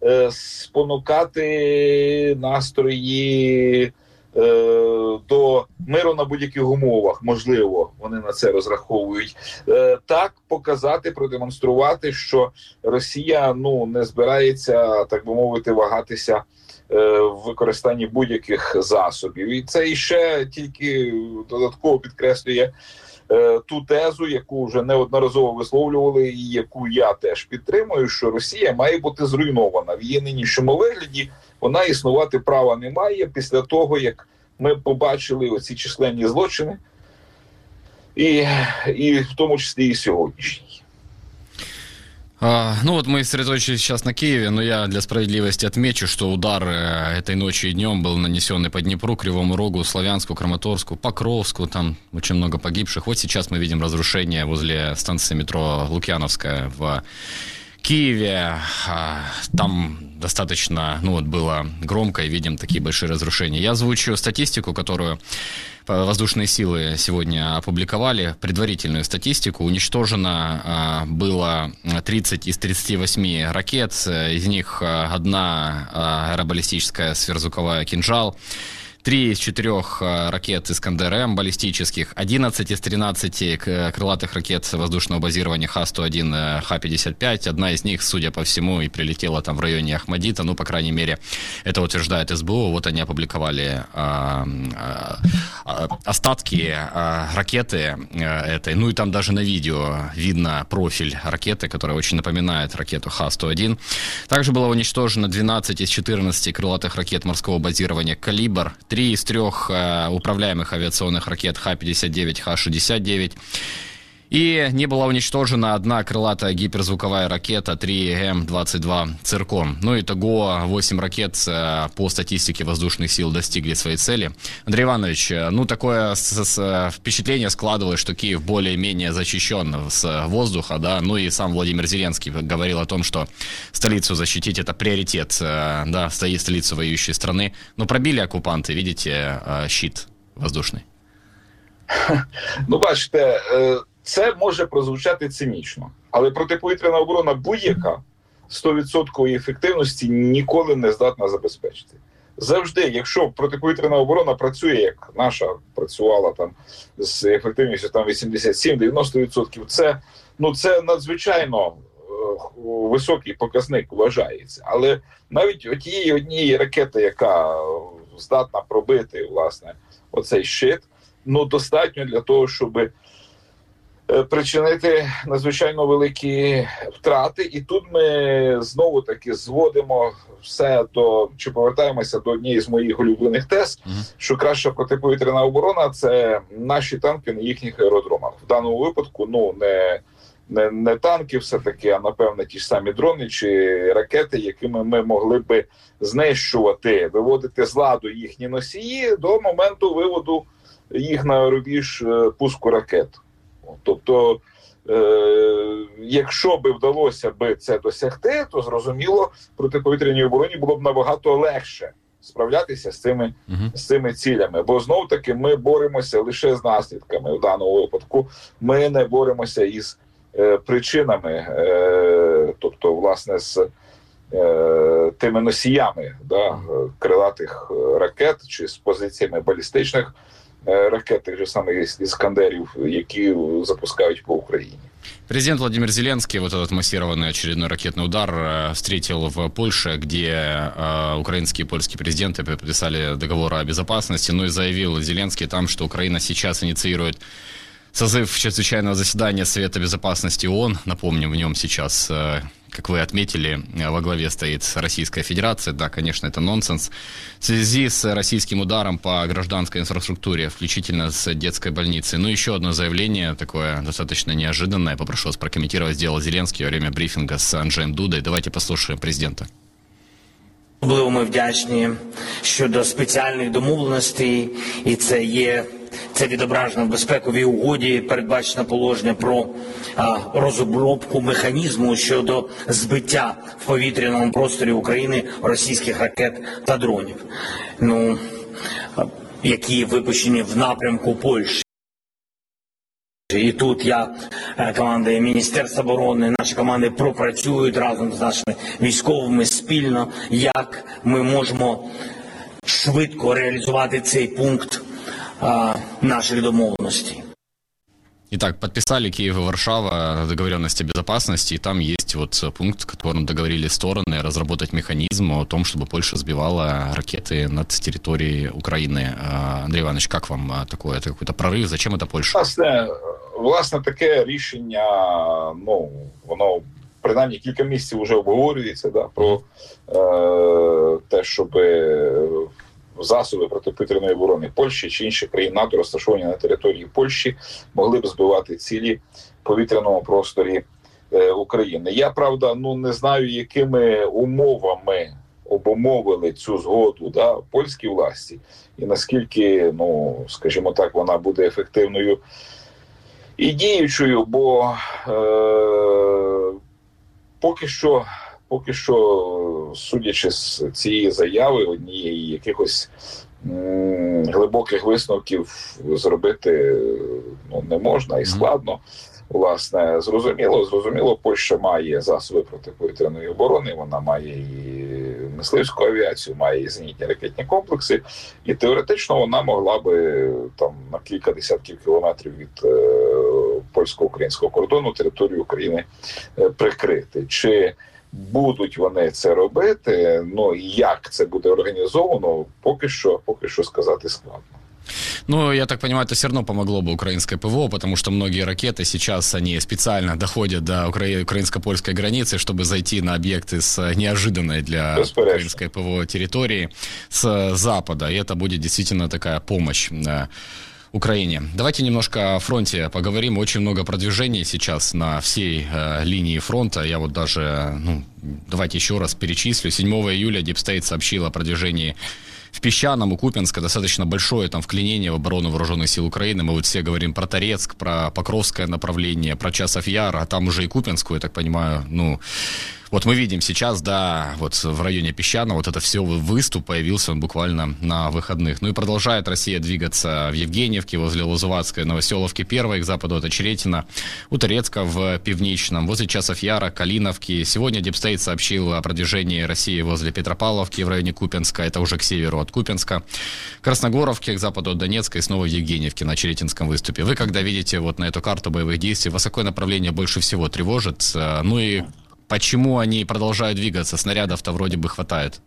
спонукати настрої до миру на будь-яких умовах, можливо, вони на це розраховують. Так показати, продемонструвати, що Росія не збирається, так би мовити, вагатися в використанні будь-яких засобів. І це іще тільки додатково підкреслює ту тезу, яку вже неодноразово висловлювали і яку я теж підтримую, що Росія має бути зруйнована. В її нинішньому вигляді вона існувати права не має після того, як ми побачили оці численні злочини, і в тому числі і сьогоднішній. Вот мы сосредоточились сейчас на Киеве, но я для справедливости отмечу, что удар этой ночью и днем был нанесен и по Днепру, Кривому Рогу, Славянску, Краматорску, Покровску, там очень много погибших. Вот сейчас мы видим разрушение возле станции метро Лукьяновская в Киеве. Там достаточно, было громко, и видим такие большие разрушения. Я озвучу статистику, которую воздушные силы сегодня опубликовали, предварительную статистику. Уничтожено было 30 из 38 ракет, из них одна аэробаллистическая сверхзвуковая «Кинжал», 3 из 4 ракет «Искандер-М» баллистических, 11 из 13 крылатых ракет воздушного базирования Х-101, Х-55. Одна из них, судя по всему, и прилетела там в районе Ахмадита. По крайней мере, это утверждает СБУ. Вот они опубликовали остатки ракеты этой. И там даже на видео видно профиль ракеты, которая очень напоминает ракету Х-101. Также было уничтожено 12 из 14 крылатых ракет морского базирования «Калибр», 3 из 3 управляемых авиационных ракет Х-59, Х-69. И не была уничтожена одна крылатая гиперзвуковая ракета 3 М-22 «Циркон». Итого 8 ракет по статистике воздушных сил достигли своей цели. Андрей Иванович, такое впечатление складывалось, что Киев более-менее защищен с воздуха, да, и сам Владимир Зеленский говорил о том, что столицу защитить — это приоритет, да, столицу воюющей страны. Но пробили оккупанты, видите, щит воздушный. Бачите, це може прозвучати цинічно, але протиповітряна оборона будь-яка 100% ефективності ніколи не здатна забезпечити. Завжди, якщо протиповітряна оборона працює, як наша працювала там з ефективністю 87-90%, це надзвичайно високий показник вважається. Але навіть отієї однієї ракети, яка здатна пробити, власне, оцей щит, достатньо для того, щоб причинити надзвичайно великі втрати. І тут ми знову-таки зводимо все до, чи повертаємося до однієї з моїх улюблених тез, що краща протиповітряна оборона – це наші танки на їхніх аеродромах. В даному випадку, не танки все-таки, а, напевно, ті ж самі дрони чи ракети, якими ми могли би знищувати, виводити з ладу їхні носії до моменту виводу їх на рубіж пуску ракет. Тобто, якщо би вдалося би це досягти, то, зрозуміло, протиповітряній обороні було б набагато легше справлятися з цими цілями. Бо, знов-таки, ми боремося лише з наслідками в даному випадку. Ми не боремося із причинами, тобто, власне, з тими носіями крилатих ракет чи з позиціями балістичних ракет, тих же самих «Іскандерів», які запускають по Украине. Президент Владимир Зеленский вот этот массированный очередной ракетный удар встретил в Польше, где украинские и польские президенты подписали договор о безопасности, и заявил Зеленский там, что Украина сейчас инициирует созыв чрезвычайного заседания Совета Безопасности ООН. Напомним, в нем сейчас, как вы отметили, во главе стоит Российская Федерация. Да, конечно, это нонсенс. В связи с российским ударом по гражданской инфраструктуре, включительно с детской больницей. Еще одно заявление, такое достаточно неожиданное, попрошу вас прокомментировать, сделал Зеленский во время брифинга с Анджеем Дудой. Давайте послушаем президента. Особливо ми вдячні щодо спеціальних домовленостей, і це відображено в безпековій угоді, передбачено положення про розробку механізму щодо збиття в повітряному просторі України російських ракет та дронів, які випущені в напрямку Польщі. І тут команди Міністерства оборони, наші команди пропрацюють разом з нашими військовими спільно, як ми можемо швидко реалізувати цей пункт наших домовленостей. Итак, подписали Киев и Варшава договоренность о безопасности, и там есть вот пункт, в котором договорились стороны разработать механизм о том, чтобы Польша сбивала ракеты над территорией Украины. Андрей Иванович, как вам такое? Это какой-то прорыв? Зачем это Польша? Власне, таке рішення, воно принаймні кілька місяців вже обговорюється, про те, щоб засоби протиповітряної оборони Польщі чи інших країн НАТО, розташовані на території Польщі, могли б збивати цілі в повітряному просторі України. Я, правда, не знаю, якими умовами обумовили цю згоду польські власті, і наскільки, скажімо так, вона буде ефективною і діючою, бо поки що, судячи з цієї заяви, однієї якихось глибоких висновків зробити не можна і складно. Власне, зрозуміло, Польща має засоби протиповітряної оборони, вона має і мисливську авіацію, має і зенітні ракетні комплекси, і теоретично вона могла би там на кілька десятків кілометрів від польсько-українського кордону територію України прикрити. Чи будуть вони це робити, і як це буде організовано, поки що сказати складно. Я так понимаю, это все равно помогло бы украинское ПВО, потому что многие ракеты сейчас, они специально доходят до украинско-польской границы, чтобы зайти на объекты с неожиданной для украинской ПВО территории с запада. И это будет действительно такая помощь Украине. Давайте немножко о фронте поговорим. Очень много продвижений сейчас на всей линии фронта. Я вот даже, давайте еще раз перечислю. 7 июля Deep State сообщил о продвижении в Песчаном, у Купянска, достаточно большое там вклинение в оборону вооруженных сил Украины. Мы вот все говорим про Торецк, про Покровское направление, про Часов Яр, а там уже и Купянскую, я так понимаю, вот мы видим сейчас, вот в районе Песчаного вот это все выступ появился он буквально на выходных. И продолжает Россия двигаться в Евгеньевке, возле Лозуватской, Новоселовки 1, к западу от Очеретина, у Торецка в Пивничном, возле Часов Яра, Калиновки. Сегодня Deep State сообщил о продвижении России возле Петропавловки в районе Купянска, это уже к северу от Купянска, Красногоровке, к западу от Донецка и снова в Евгеньевке на Очеретинском выступе. Вы, когда видите вот на эту карту боевых действий, вас какое направление больше всего тревожит? И почему они продолжают двигаться? Снарядов-то вроде бы хватает.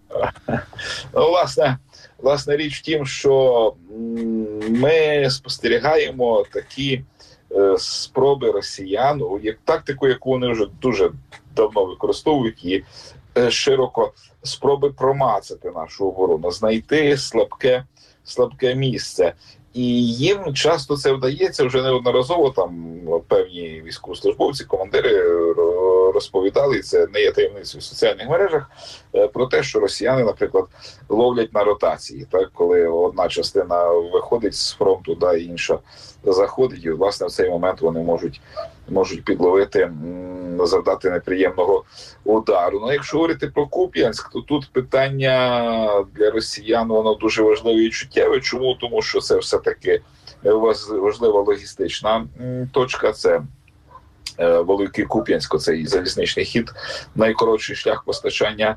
Власне річ в тім, що ми спостерігаємо такі спроби росіян, як тактику, яку вони вже дуже давно використовують, і широко спроби промацати нашу оборону, знайти слабке місце. І їм часто це вдається, вже неодноразово там певні військовослужбовці, командири розповідали, і це не є таємницею в соціальних мережах, про те, що росіяни, наприклад, ловлять на ротації, так, коли одна частина виходить з фронту, да, інша заходить, і, власне, в цей момент вони можуть підловити, завдати неприємного удару. Ну, якщо говорити про Куп'янськ, то тут питання для росіян, воно дуже важливе і чуттєве. Чому? Тому що це все-таки важлива логістична точка, це Великий Куп'янськ, цей залізничний хід, найкоротший шлях постачання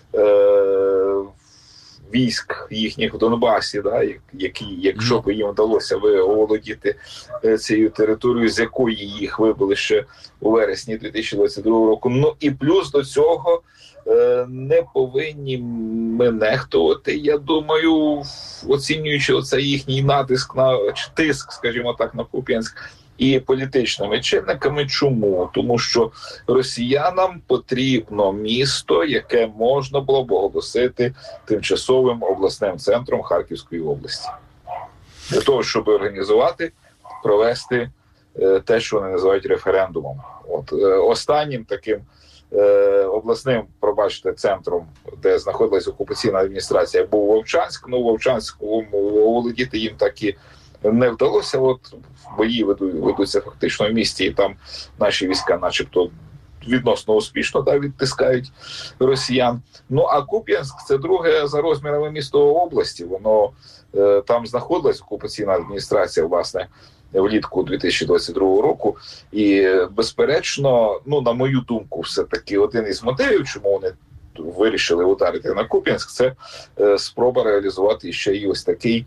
військ їхніх в Донбасі, да, якщо б їм вдалося оволодіти цією територією, з якої їх вибили ще у вересні 2022 року. Ну і плюс до цього не повинні ми нехтувати, я думаю, оцінюючи оцей їхній натиск тиск, скажімо так, на Куп'янськ, і політичними чинниками. Чому? Тому що росіянам потрібно місто, яке можна було б оголосити тимчасовим обласним центром Харківської області. Для того, щоб організувати, провести те, що вони називають референдумом. Останнім таким обласним, пробачте, центром, де знаходилась окупаційна адміністрація, був Вовчанськ. Ну, Вовчанську оволодіти їм так і не вдалося. Бої ведуться фактично в місті, і там наші війська начебто відносно успішно відтискають росіян. Ну, а Куп'янськ – це друге за розмірами місто області. Воно там знаходилась окупаційна адміністрація, власне, влітку 2022 року. І, безперечно, ну, на мою думку, все-таки один із мотивів, чому вони вирішили ударити на Куп'янськ, це спроба реалізувати ще й ось такий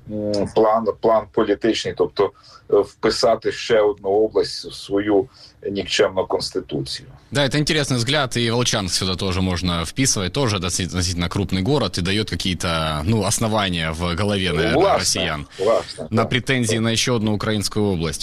план політичний, тобто вписати ще одну область в свою никчемную конституцию. Да, это интересный взгляд, и Волчанск сюда тоже можно вписывать, тоже относительно крупный город, и дает какие-то, ну, основания в голове, наверное, россиян на претензии на еще одну украинскую область.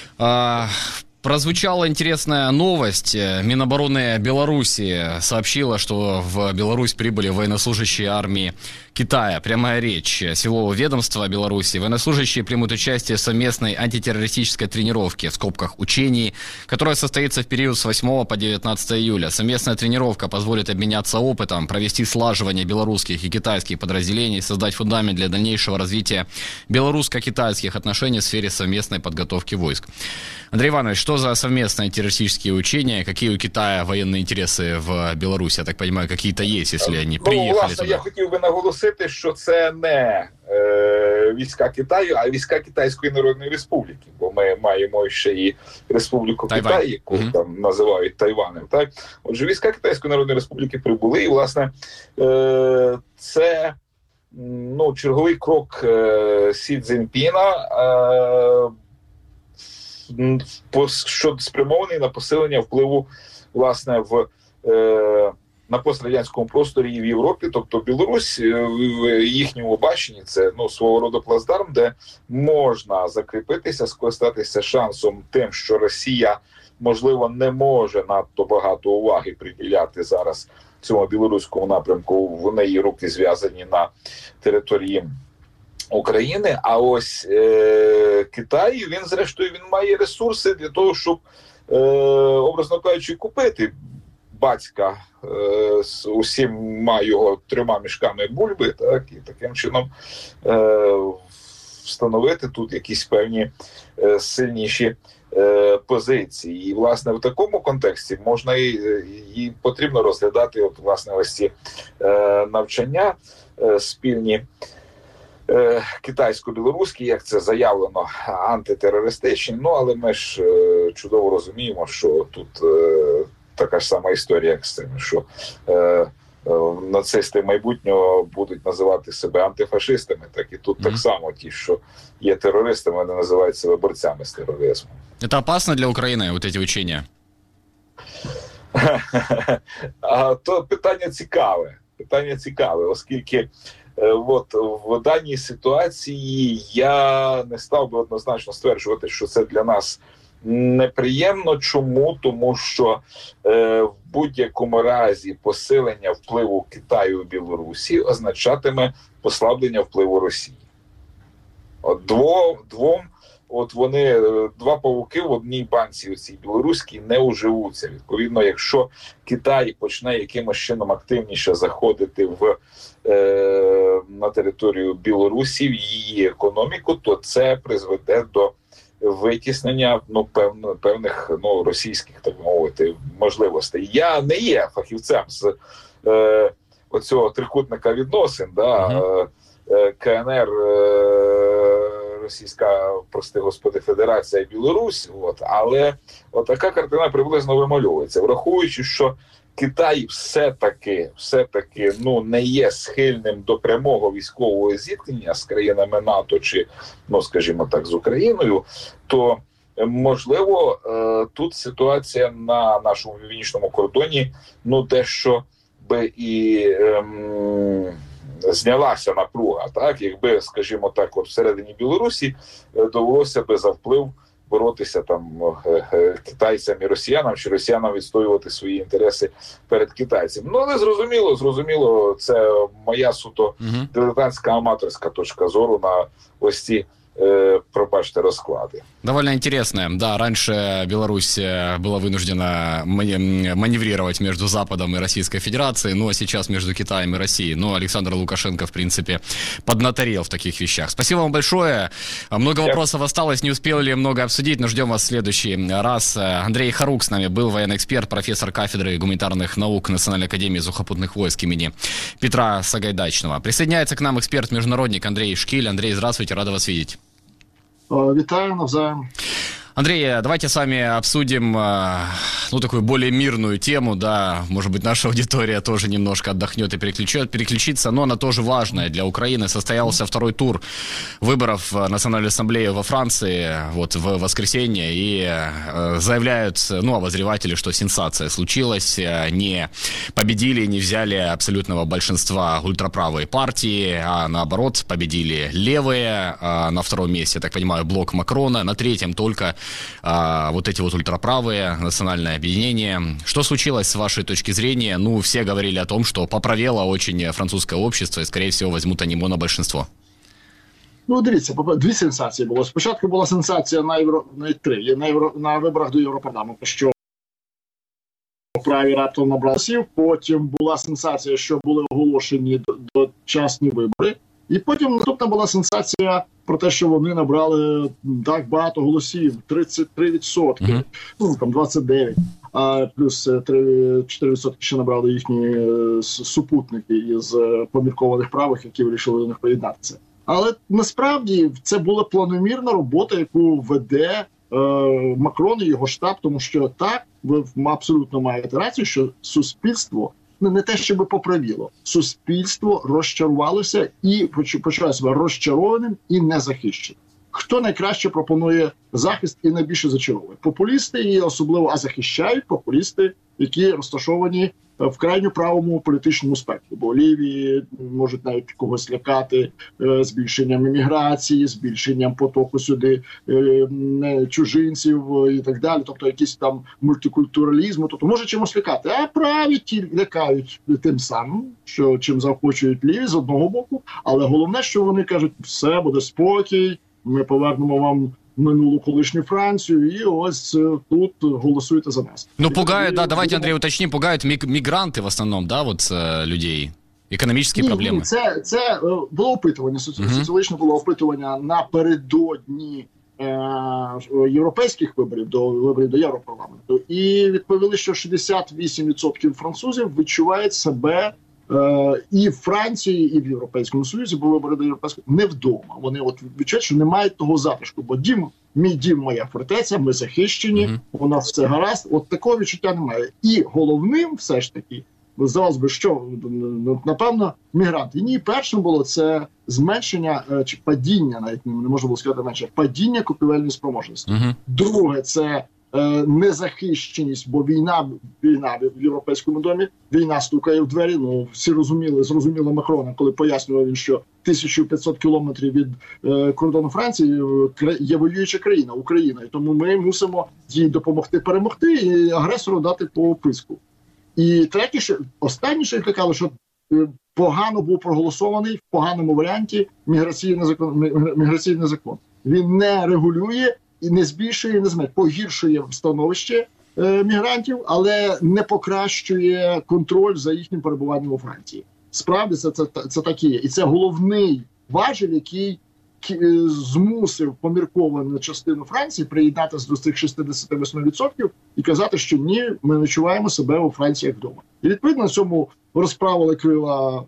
Прозвучала интересная новость. Минобороны Беларуси сообщила, что в Беларусь прибыли военнослужащие армии Китая. Прямая речь силового ведомства Беларуси. Военнослужащие примут участие в совместной антитеррористической тренировке, в скобках учений, которая состоится в период с 8 по 19 июля. Совместная тренировка позволит обменяться опытом, провести слаживание белорусских и китайских подразделений, создать фундамент для дальнейшего развития белорусско-китайских отношений в сфере совместной подготовки войск. Андрей Иванович, что за совместные террористические учения? Какие у Китая военные интересы в Беларуси? Я так понимаю, какие-то есть, если они приехали власне, туда. Я хотів би наголосити, що це не війська Китаю, а війська Китайської Народної Республіки. Бо ми маємо ще і Республіку Китай, яку там називають Тайванем. Так? Отже, війська Китайської Народної Республіки прибули, і, власне, це черговий крок Сі Цзіньпіна, що спрямований на посилення впливу, власне, на пострадянському просторі і в Європі. Тобто Білорусь в їхньому баченні це свого роду плацдарм, де можна закріпитися, скористатися шансом тим, що Росія, можливо, не може надто багато уваги приділяти зараз цьому білоруському напрямку. В неї руки зв'язані на території України, а ось Китай, він зрештою має ресурси для того, щоб, образно кажучи, купити батька з усіма його 3 мішками бульби, так, і таким чином встановити тут якісь певні сильніші позиції. І, власне, в такому контексті можна і потрібно розглядати власне ось ці навчання спільні, китайсько-білоруські, як це заявлено, антитерористичні, але ми ж чудово розуміємо, що тут така ж сама історія, як з цим, що нацисти майбутнього будуть називати себе антифашистами, так і тут так само ті, що є терористами, вони називають себе борцями з тероризмом. Це опасно для України, ці учення? То питання цікаве, оскільки От в даній ситуації я не став би однозначно стверджувати, що це для нас неприємно. Чому? Тому що в будь-якому разі посилення впливу Китаю у Білорусі означатиме послаблення впливу Росії. От два павуки в одній банці у цій білоруській не уживуться. Відповідно, якщо Китай почне якимось чином активніше заходити на територію Білорусі, в її економіку, то це призведе до витіснення певних російських, так мовити, можливостей. Я не є фахівцем з оцього трикутника відносин, КНР, Російська, прости господи, Федерація, Білорусь, але така картина приблизно вимальовується, враховуючи, що Китай все-таки не є схильним до прямого військового зіткнення з країнами НАТО чи, скажімо так, з Україною, то можливо тут ситуація на нашому північному кордоні дещо би і знялася напруга, так, якби, скажімо так, всередині Білорусі довелося би за вплив боротися там китайцям і росіянам, чи росіянам відстоювати свої інтереси перед китайцями. Але зрозуміло, це моя суто дилетантська аматорська точка зору на ось ці, пробачьте, расклады. Довольно интересно. Да, раньше Беларусь была вынуждена маневрировать между Западом и Российской Федерацией, ну а сейчас между Китаем и Россией. Но Александр Лукашенко, в принципе, поднаторел в таких вещах. Спасибо вам большое. Много вопросов осталось, не успели много обсудить, но ждем вас в следующий раз. Андрей Харук с нами был, военный эксперт, профессор кафедры гуманитарных наук Национальной академии сухопутных войск имени Петра Сагайдачного. Присоединяется к нам эксперт-международник Андрей Шкиль. Андрей, здравствуйте, рада вас видеть. Витаю, навзаим. Андрей, давайте с вами обсудим, такую более мирную тему, да, может быть, наша аудитория тоже немножко отдохнет и переключится, но она тоже важная для Украины. Состоялся второй тур выборов в Национальную ассамблею во Франции, в воскресенье, и заявляют, обозреватели, что сенсация случилась, не победили, не взяли абсолютного большинства ультраправые партии, а наоборот, победили левые, на втором месте, так понимаю, блок Макрона, на третьем только эти ультраправые, национальное объединение. Что случилось с вашей точки зрения? Все говорили о том, что поправело очень французское общество, и, скорее всего, возьмут они монобольшинство. Дивіться, дві сенсації було. Спочатку була сенсація на виборах до Європарламенту, що праві раптом набрали голосів. Потім була сенсація, що були оголошені дочасні вибори. І потім наступна була сенсація про те, що вони набрали так багато голосів, 33%, 29%, а плюс 4% ще набрали їхні супутники із поміркованих правих, які вирішили до них приєднатися. Але насправді це була планомірна робота, яку веде Макрон і його штаб, тому що так, ви абсолютно маєте рацію, що суспільство не те, щоб поправіло. Суспільство розчарувалося і почуває себе розчарованим і незахищеним. Хто найкраще пропонує захист і найбільше зачаровує? Популісти і особливо захищають популісти, які розташовані в крайньо правому політичному спектрі. Бо ліві можуть навіть когось лякати збільшенням імміграції, збільшенням потоку сюди чужинців і так далі. Тобто якийсь там мультикультуралізму. Тобто може чимось лякати. А праві ті лякають тим самим, що чим заохочують ліві з одного боку. Але головне, що вони кажуть, все, буде спокій, ми повернемо вам минулу колишню Францию, и ось тут голосуйте за нас. Пугают, да, давайте, Андрей, уточним, пугают мигранты в основном, да, людей? Економічні проблеми? Це було опитування, соціологічне було опитування напередодні європейських виборів, до виборів до Європарламенту, і відповіли, що 68% французів відчувають себе і в Франції, і в Європейському Союзі, бо вибори до Європейського, не вдома. Вони відчувають, що не мають того затишку, бо мій дім, моя фортеця, ми захищені, у нас все гаразд. Такого відчуття немає. І головним все ж таки, здавалось би, що, напевно, мігранти. Ні, першим було це зменшення, чи падіння, навіть не можна було сказати менше, падіння купівельної спроможності. Друге, це незахищеність, бо війна в Європейському домі, війна стукає в двері, ну всі зрозуміло Макрона, коли пояснював він, що 1500 кілометрів від кордону Франції є воююча країна, Україна, і тому ми мусимо їй допомогти перемогти і агресору дати по писку. І третє, останнє, що кликали, що погано був проголосований в поганому варіанті міграційний закон. Він не регулює і не збільшує, не зменшує, погіршує становище мігрантів, але не покращує контроль за їхнім перебуванням у Франції. Справді це так і є. І це головний важіль, який змусив помірковану частину Франції приєднатися до цих 68% і казати, що ні, ми відчуваємо себе у Франції як вдома. І відповідно на цьому розправили крила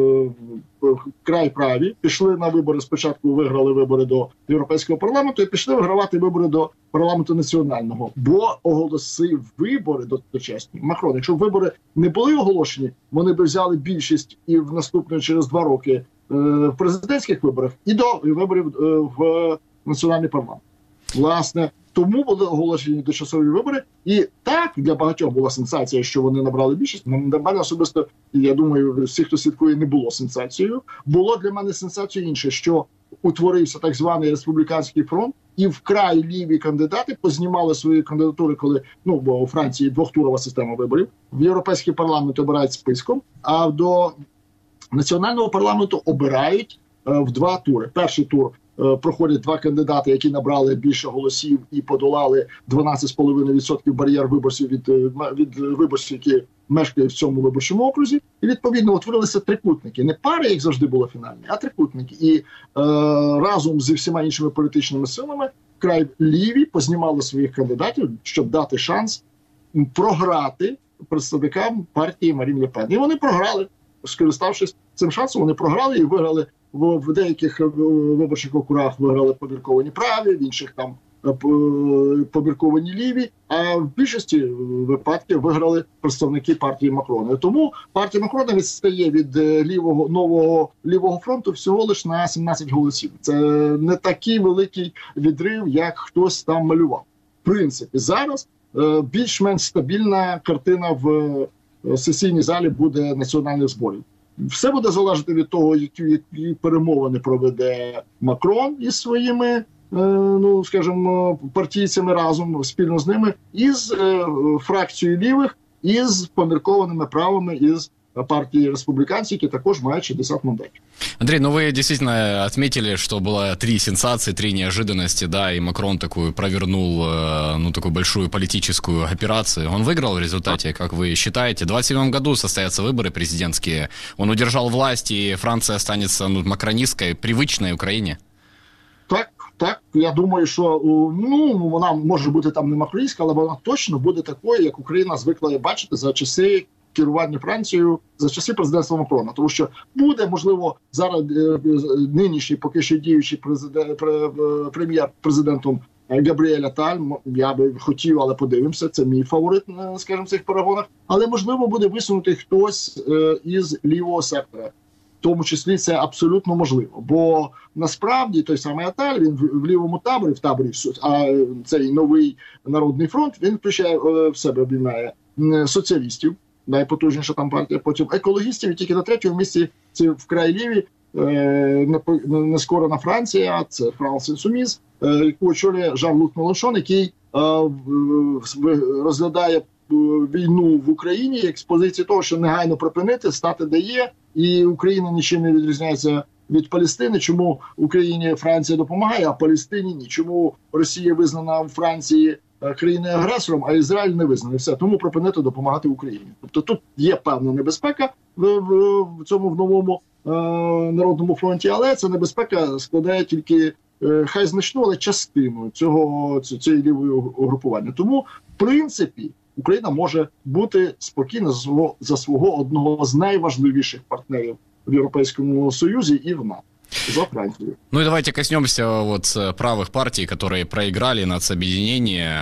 край праві, пішли на вибори, спочатку виграли вибори до Європейського парламенту і пішли вигравати вибори до парламенту національного, бо оголосив вибори дочасні Макрон. Якщо вибори не були оголошені, вони б взяли більшість і в наступні через 2 роки в президентських виборах і до виборів в національний парламент. Власне, тому були оголошені дочасові вибори. І так, для багатьох була сенсація, що вони набрали більшість. Для мене особисто, я думаю, всі, хто слідкує, не було сенсацією. Було для мене сенсацією інше, що утворився так званий республіканський фронт, і вкрай ліві кандидати познімали свої кандидатури, коли, бо у Франції двохтурова система виборів, в Європейський парламент обирають списком, а до національного парламенту обирають в 2 тури. Перший тур проходять 2 кандидати, які набрали більше голосів і подолали 12,5% бар'єр виборців від виборців, які мешкають в цьому виборчому окрузі. І відповідно утворилися трикутники. Не пари, як завжди було фінальні, а трикутники. І разом зі всіма іншими політичними силами край ліві познімали своїх кандидатів, щоб дати шанс програти представникам партії Марін Ле Пен. І вони програли. Скориставшись цим шансом, вони програли і виграли в деяких виборчих округах, виграли помірковані праві, в інших там помірковані ліві, а в більшості випадків виграли представники партії Макрона. Тому партія Макрона відстає від лівого фронту всього лише на 17 голосів. Це не такий великий відрив, як хтось там малював. В принципі, зараз більш-менш стабільна картина в сесійній залі буде національних зборів. Все буде залежати від того, які перемовини проведе Макрон із своїми, скажімо, партійцями разом, спільно з ними, із фракцією лівих, із поміркованими правами, із партии республиканцев, які також мають 60 мандатів. Андрей, вы действительно отметили, что было 3 сенсации, 3 неожиданности, да, и Макрон провернул, такую большую политическую операцию. Он выиграл в результате, как вы считаете? В 2027 году состоятся выборы президентские. Он удержал власть, и Франция останется макронистской, привычной Украине? Так, я думаю, що вона може бути там не макроністська, але вона точно буде такою, як Україна звикла бачити за часи керування Францією, за часи президентства Макрона. Тому що буде, можливо, зараз нинішній, поки що діючий прем'єр-президентом Габріель Аталь, я би хотів, але подивимося, це мій фаворит, скажімо, в цих перегонах, але, можливо, буде висунутий хтось із лівого сектора. В тому числі це абсолютно можливо. Бо насправді той самий Аталь, він в лівому таборі, а цей новий Народний фронт, він включає в себе, об'єднає соціалістів, найпотужніша там партія, потім екологістів, і тільки на 3-му місці це вкрай ліві, не скоро на Франція, це Франс Інсуміз, яку очолює Жан-Люк Меланшон, який розглядає війну в Україні як з позиції того, що негайно припинити, стати де є, і Україна нічим не відрізняється від Палестини. Чому Україні Франція допомагає, а Палестині ні? Чому Росія визнана в Франції країною-агресором, а Ізраїль не визнаний? Все, тому припинити допомагати Україні. Тобто тут є певна небезпека в цьому новому Народному фронті, але ця небезпека складає тільки хай значну, але частину цієї лівої угрупування. Тому, в принципі, Україна може бути спокійна за свого одного з найважливіших партнерів в Європейському Союзі і в НАТО. за Францию. Ну и давайте коснемся вот правых партий, которые проиграли нацобъединение.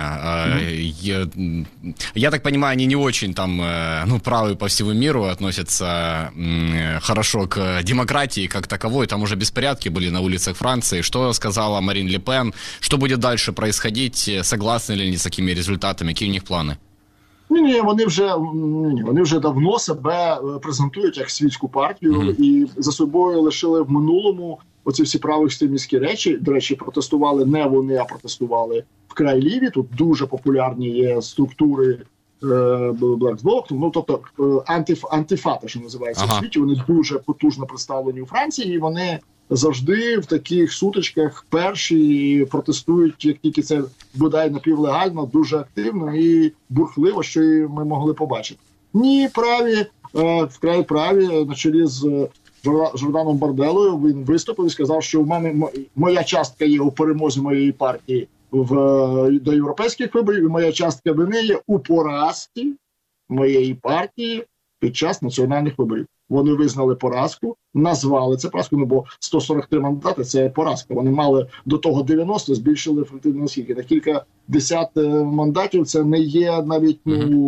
Я так понимаю, они не очень там, правые по всему миру, относятся хорошо к демократии как таковой. Там уже беспорядки были на улицах Франции. Что сказала Марин Ле Пен? Что будет дальше происходить? Согласны ли они с такими результатами? Какие у них планы? Ні, вони вже давно себе презентують як світську партію і за собою лишили в минулому оці всі правоекстремістські речі. До речі, протестували не вони, а протестували вкрай ліві. Тут дуже популярні є структури Black Bloc, тобто антифа, що називається в світі. Вони дуже потужно представлені у Франції, і вони завжди в таких сутичках перші протестують, як тільки це бодай напівлегально, дуже активно і бурхливо, що і ми могли побачити. Ні, праві, вкрай праві, на чолі з Жорданом Барделою, він виступив і сказав, що в мене моя частка є у перемозі моєї партії до європейських виборів, і моя частка вини є у поразці моєї партії під час національних виборів. Вони визнали поразку, назвали це поразкою, бо 143 мандати – це поразка. Вони мали до того 90, збільшили ефективно наскільки. На кілька десят мандатів це не є навіть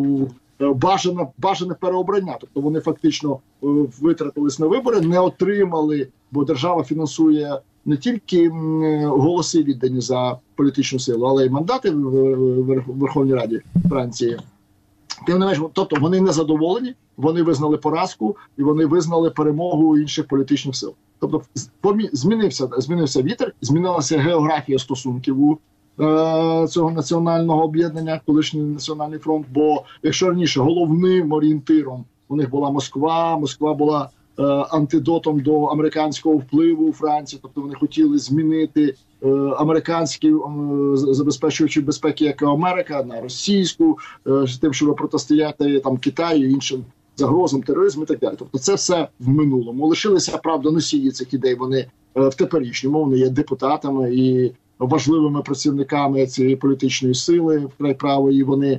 бажане переобрання. Тобто вони фактично витратились на вибори, не отримали, бо держава фінансує не тільки голоси віддані за політичну силу, але й мандати в Верховній Раді Франції. Тим не менш, тобто вони не задоволені, вони визнали поразку і вони визнали перемогу інших політичних сил. Тобто змінився вітер, змінилася географія стосунків у цього національного об'єднання, колишній Національний фронт, бо якщо раніше головним орієнтиром у них була Москва була антидотом до американського впливу у Франції, тобто вони хотіли змінити американські забезпечуючи безпеки, як і Америка, на російську, з тим, щоб протистояти там Китаю і іншим загрозам, тероризму і так далі. Тобто це все в минулому. Лишилися, правда, носії цих ідей, вони в теперішньому, вони є депутатами і важливими працівниками цієї політичної сили, вкрай правої, вони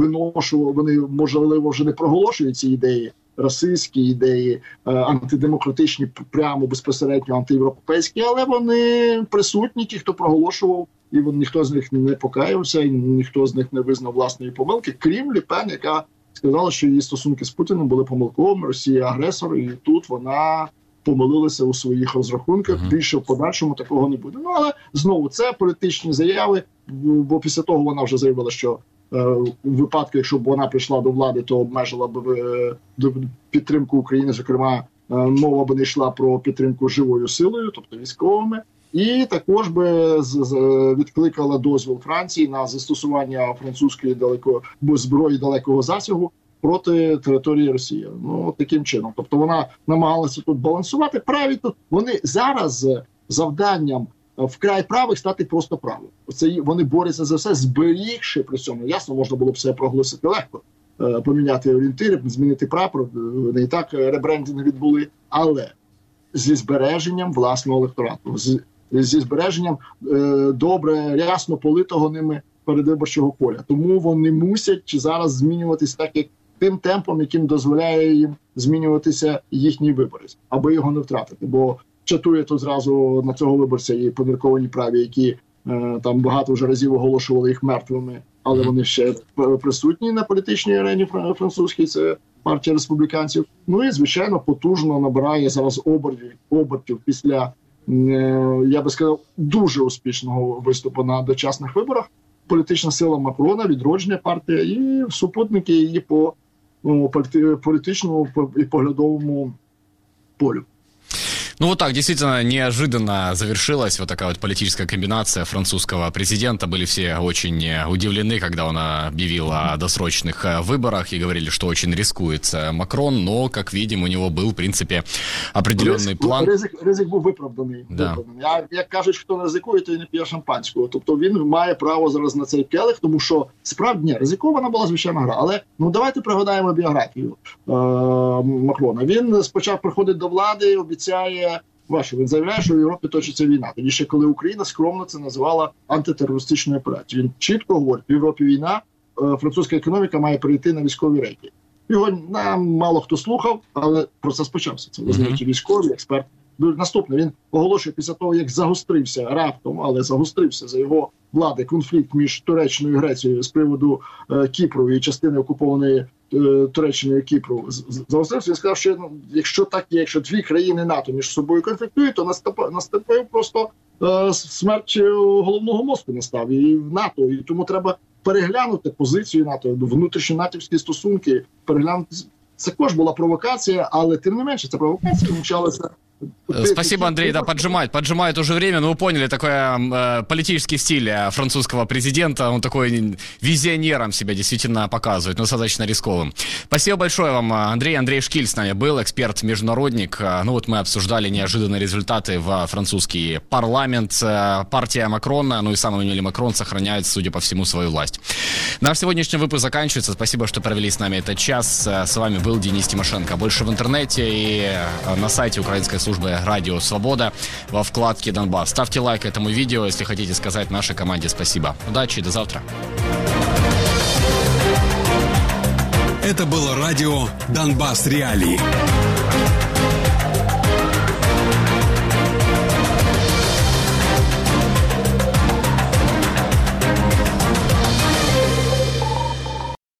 можливо вже не проголошують ці ідеї, расистські ідеї, антидемократичні, прямо безпосередньо антиєвропейські, але вони присутні, ті, хто проголошував, і ніхто з них не покаявся, і ніхто з них не визнав власної помилки, крім Ле Пен, яка сказала, що її стосунки з Путіним були помилковими, Росія агресор, і тут вона помилилася у своїх розрахунках, більше в подальшому такого не буде. Ну, але знову, це політичні заяви, бо після того вона вже заявила, що у випадку, якщо б вона прийшла до влади, то обмежила б підтримку України, зокрема, мова б не йшла про підтримку живою силою, тобто військовими, і також би відкликала дозвіл Франції на застосування французької зброї далекого засягу проти території Росії. Ну, таким чином. Тобто вона намагалася тут балансувати. Праві тут вони зараз завданням вкрай правих стати просто правим. Це вони борються за все, зберігши при цьому. Ясно, можна було б все проголосити легко, поміняти орієнтири, змінити прапор, не і так ребрендинг відбули, але зі збереженням власного електорату, зі збереженням добре, рясно политого ними передвиборчого поля. Тому вони мусять зараз змінюватися так, як тим темпом, яким дозволяє їм змінюватися їхній виборець, аби його не втратити. Бо чатує тут зразу на цього виборця і помірковані праві, які там багато вже разів оголошували їх мертвими, але вони ще присутні на політичній арені французькій, це партія республіканців. Ну і, звичайно, потужно набирає зараз обертів після, я би сказав, дуже успішного виступу на дочасних виборах. Політична сила Макрона, Відродження партія і супутники її по політичному і поглядовому полю. Ну вот так, действительно, неожиданно завершилась вот такая вот политическая комбинация французского президента. Были все очень удивлены, когда он объявил о досрочных выборах и говорили, что очень рискует Макрон, но, как видим, у него был, в принципе, определенный план. Ризик був виправданий. Да. Як кажуть, хто не ризикує, то і не п'є шампанського. Тобто він має право зараз на цей келих, тому що справді ризикована була звичайна гра. Але давайте пригадаємо біографію Макрона. Він спочатку приходить до влади, обіцяє, він заявляє, що в Європі точиться війна. Тоді ще коли Україна скромно це називала антитерористичною операцією. Він чітко говорить, в Європі війна, французька економіка має перейти на військові рейки. Його нам мало хто слухав, але процес почався. Це визнають військові, експерти. наступне. Він оголошує після того, як загострився раптом, але загострився за його влади конфлікт між Туреччиною і Грецією з приводу Кіпру і частини окупованої Туреччиною Кіпру. Загострився, він сказав, що якщо так є, якщо дві країни НАТО між собою конфліктують, то наступає просто смерть головного мозку настав і в НАТО. І тому треба переглянути позицію НАТО, внутрішньонатівські стосунки, переглянути. Це також була провокація, але тим не менше, ця провокація почалася. Спасибо, Андрей. Да, поджимает уже время. Но вы поняли, такой политический стиль французского президента. Он такой визионером себя действительно показывает, но достаточно рисковым. Спасибо большое вам, Андрей. Андрей Шкиль с нами был, эксперт-международник. Ну вот мы обсуждали неожиданные результаты в французский парламент. Партия Макрона, ну и сам Эммануэль Макрон сохраняет, судя по всему, свою власть. Наш сегодняшний выпуск заканчивается. Спасибо, что провели с нами этот час. С вами был Денис Тимошенко. Больше в интернете и на сайте Украинской службы «Радио Свобода» во вкладке «Донбасс». Ставьте лайк этому видео, если хотите сказать нашей команде спасибо. Удачи, до завтра. Это было радио «Донбасс Реалии».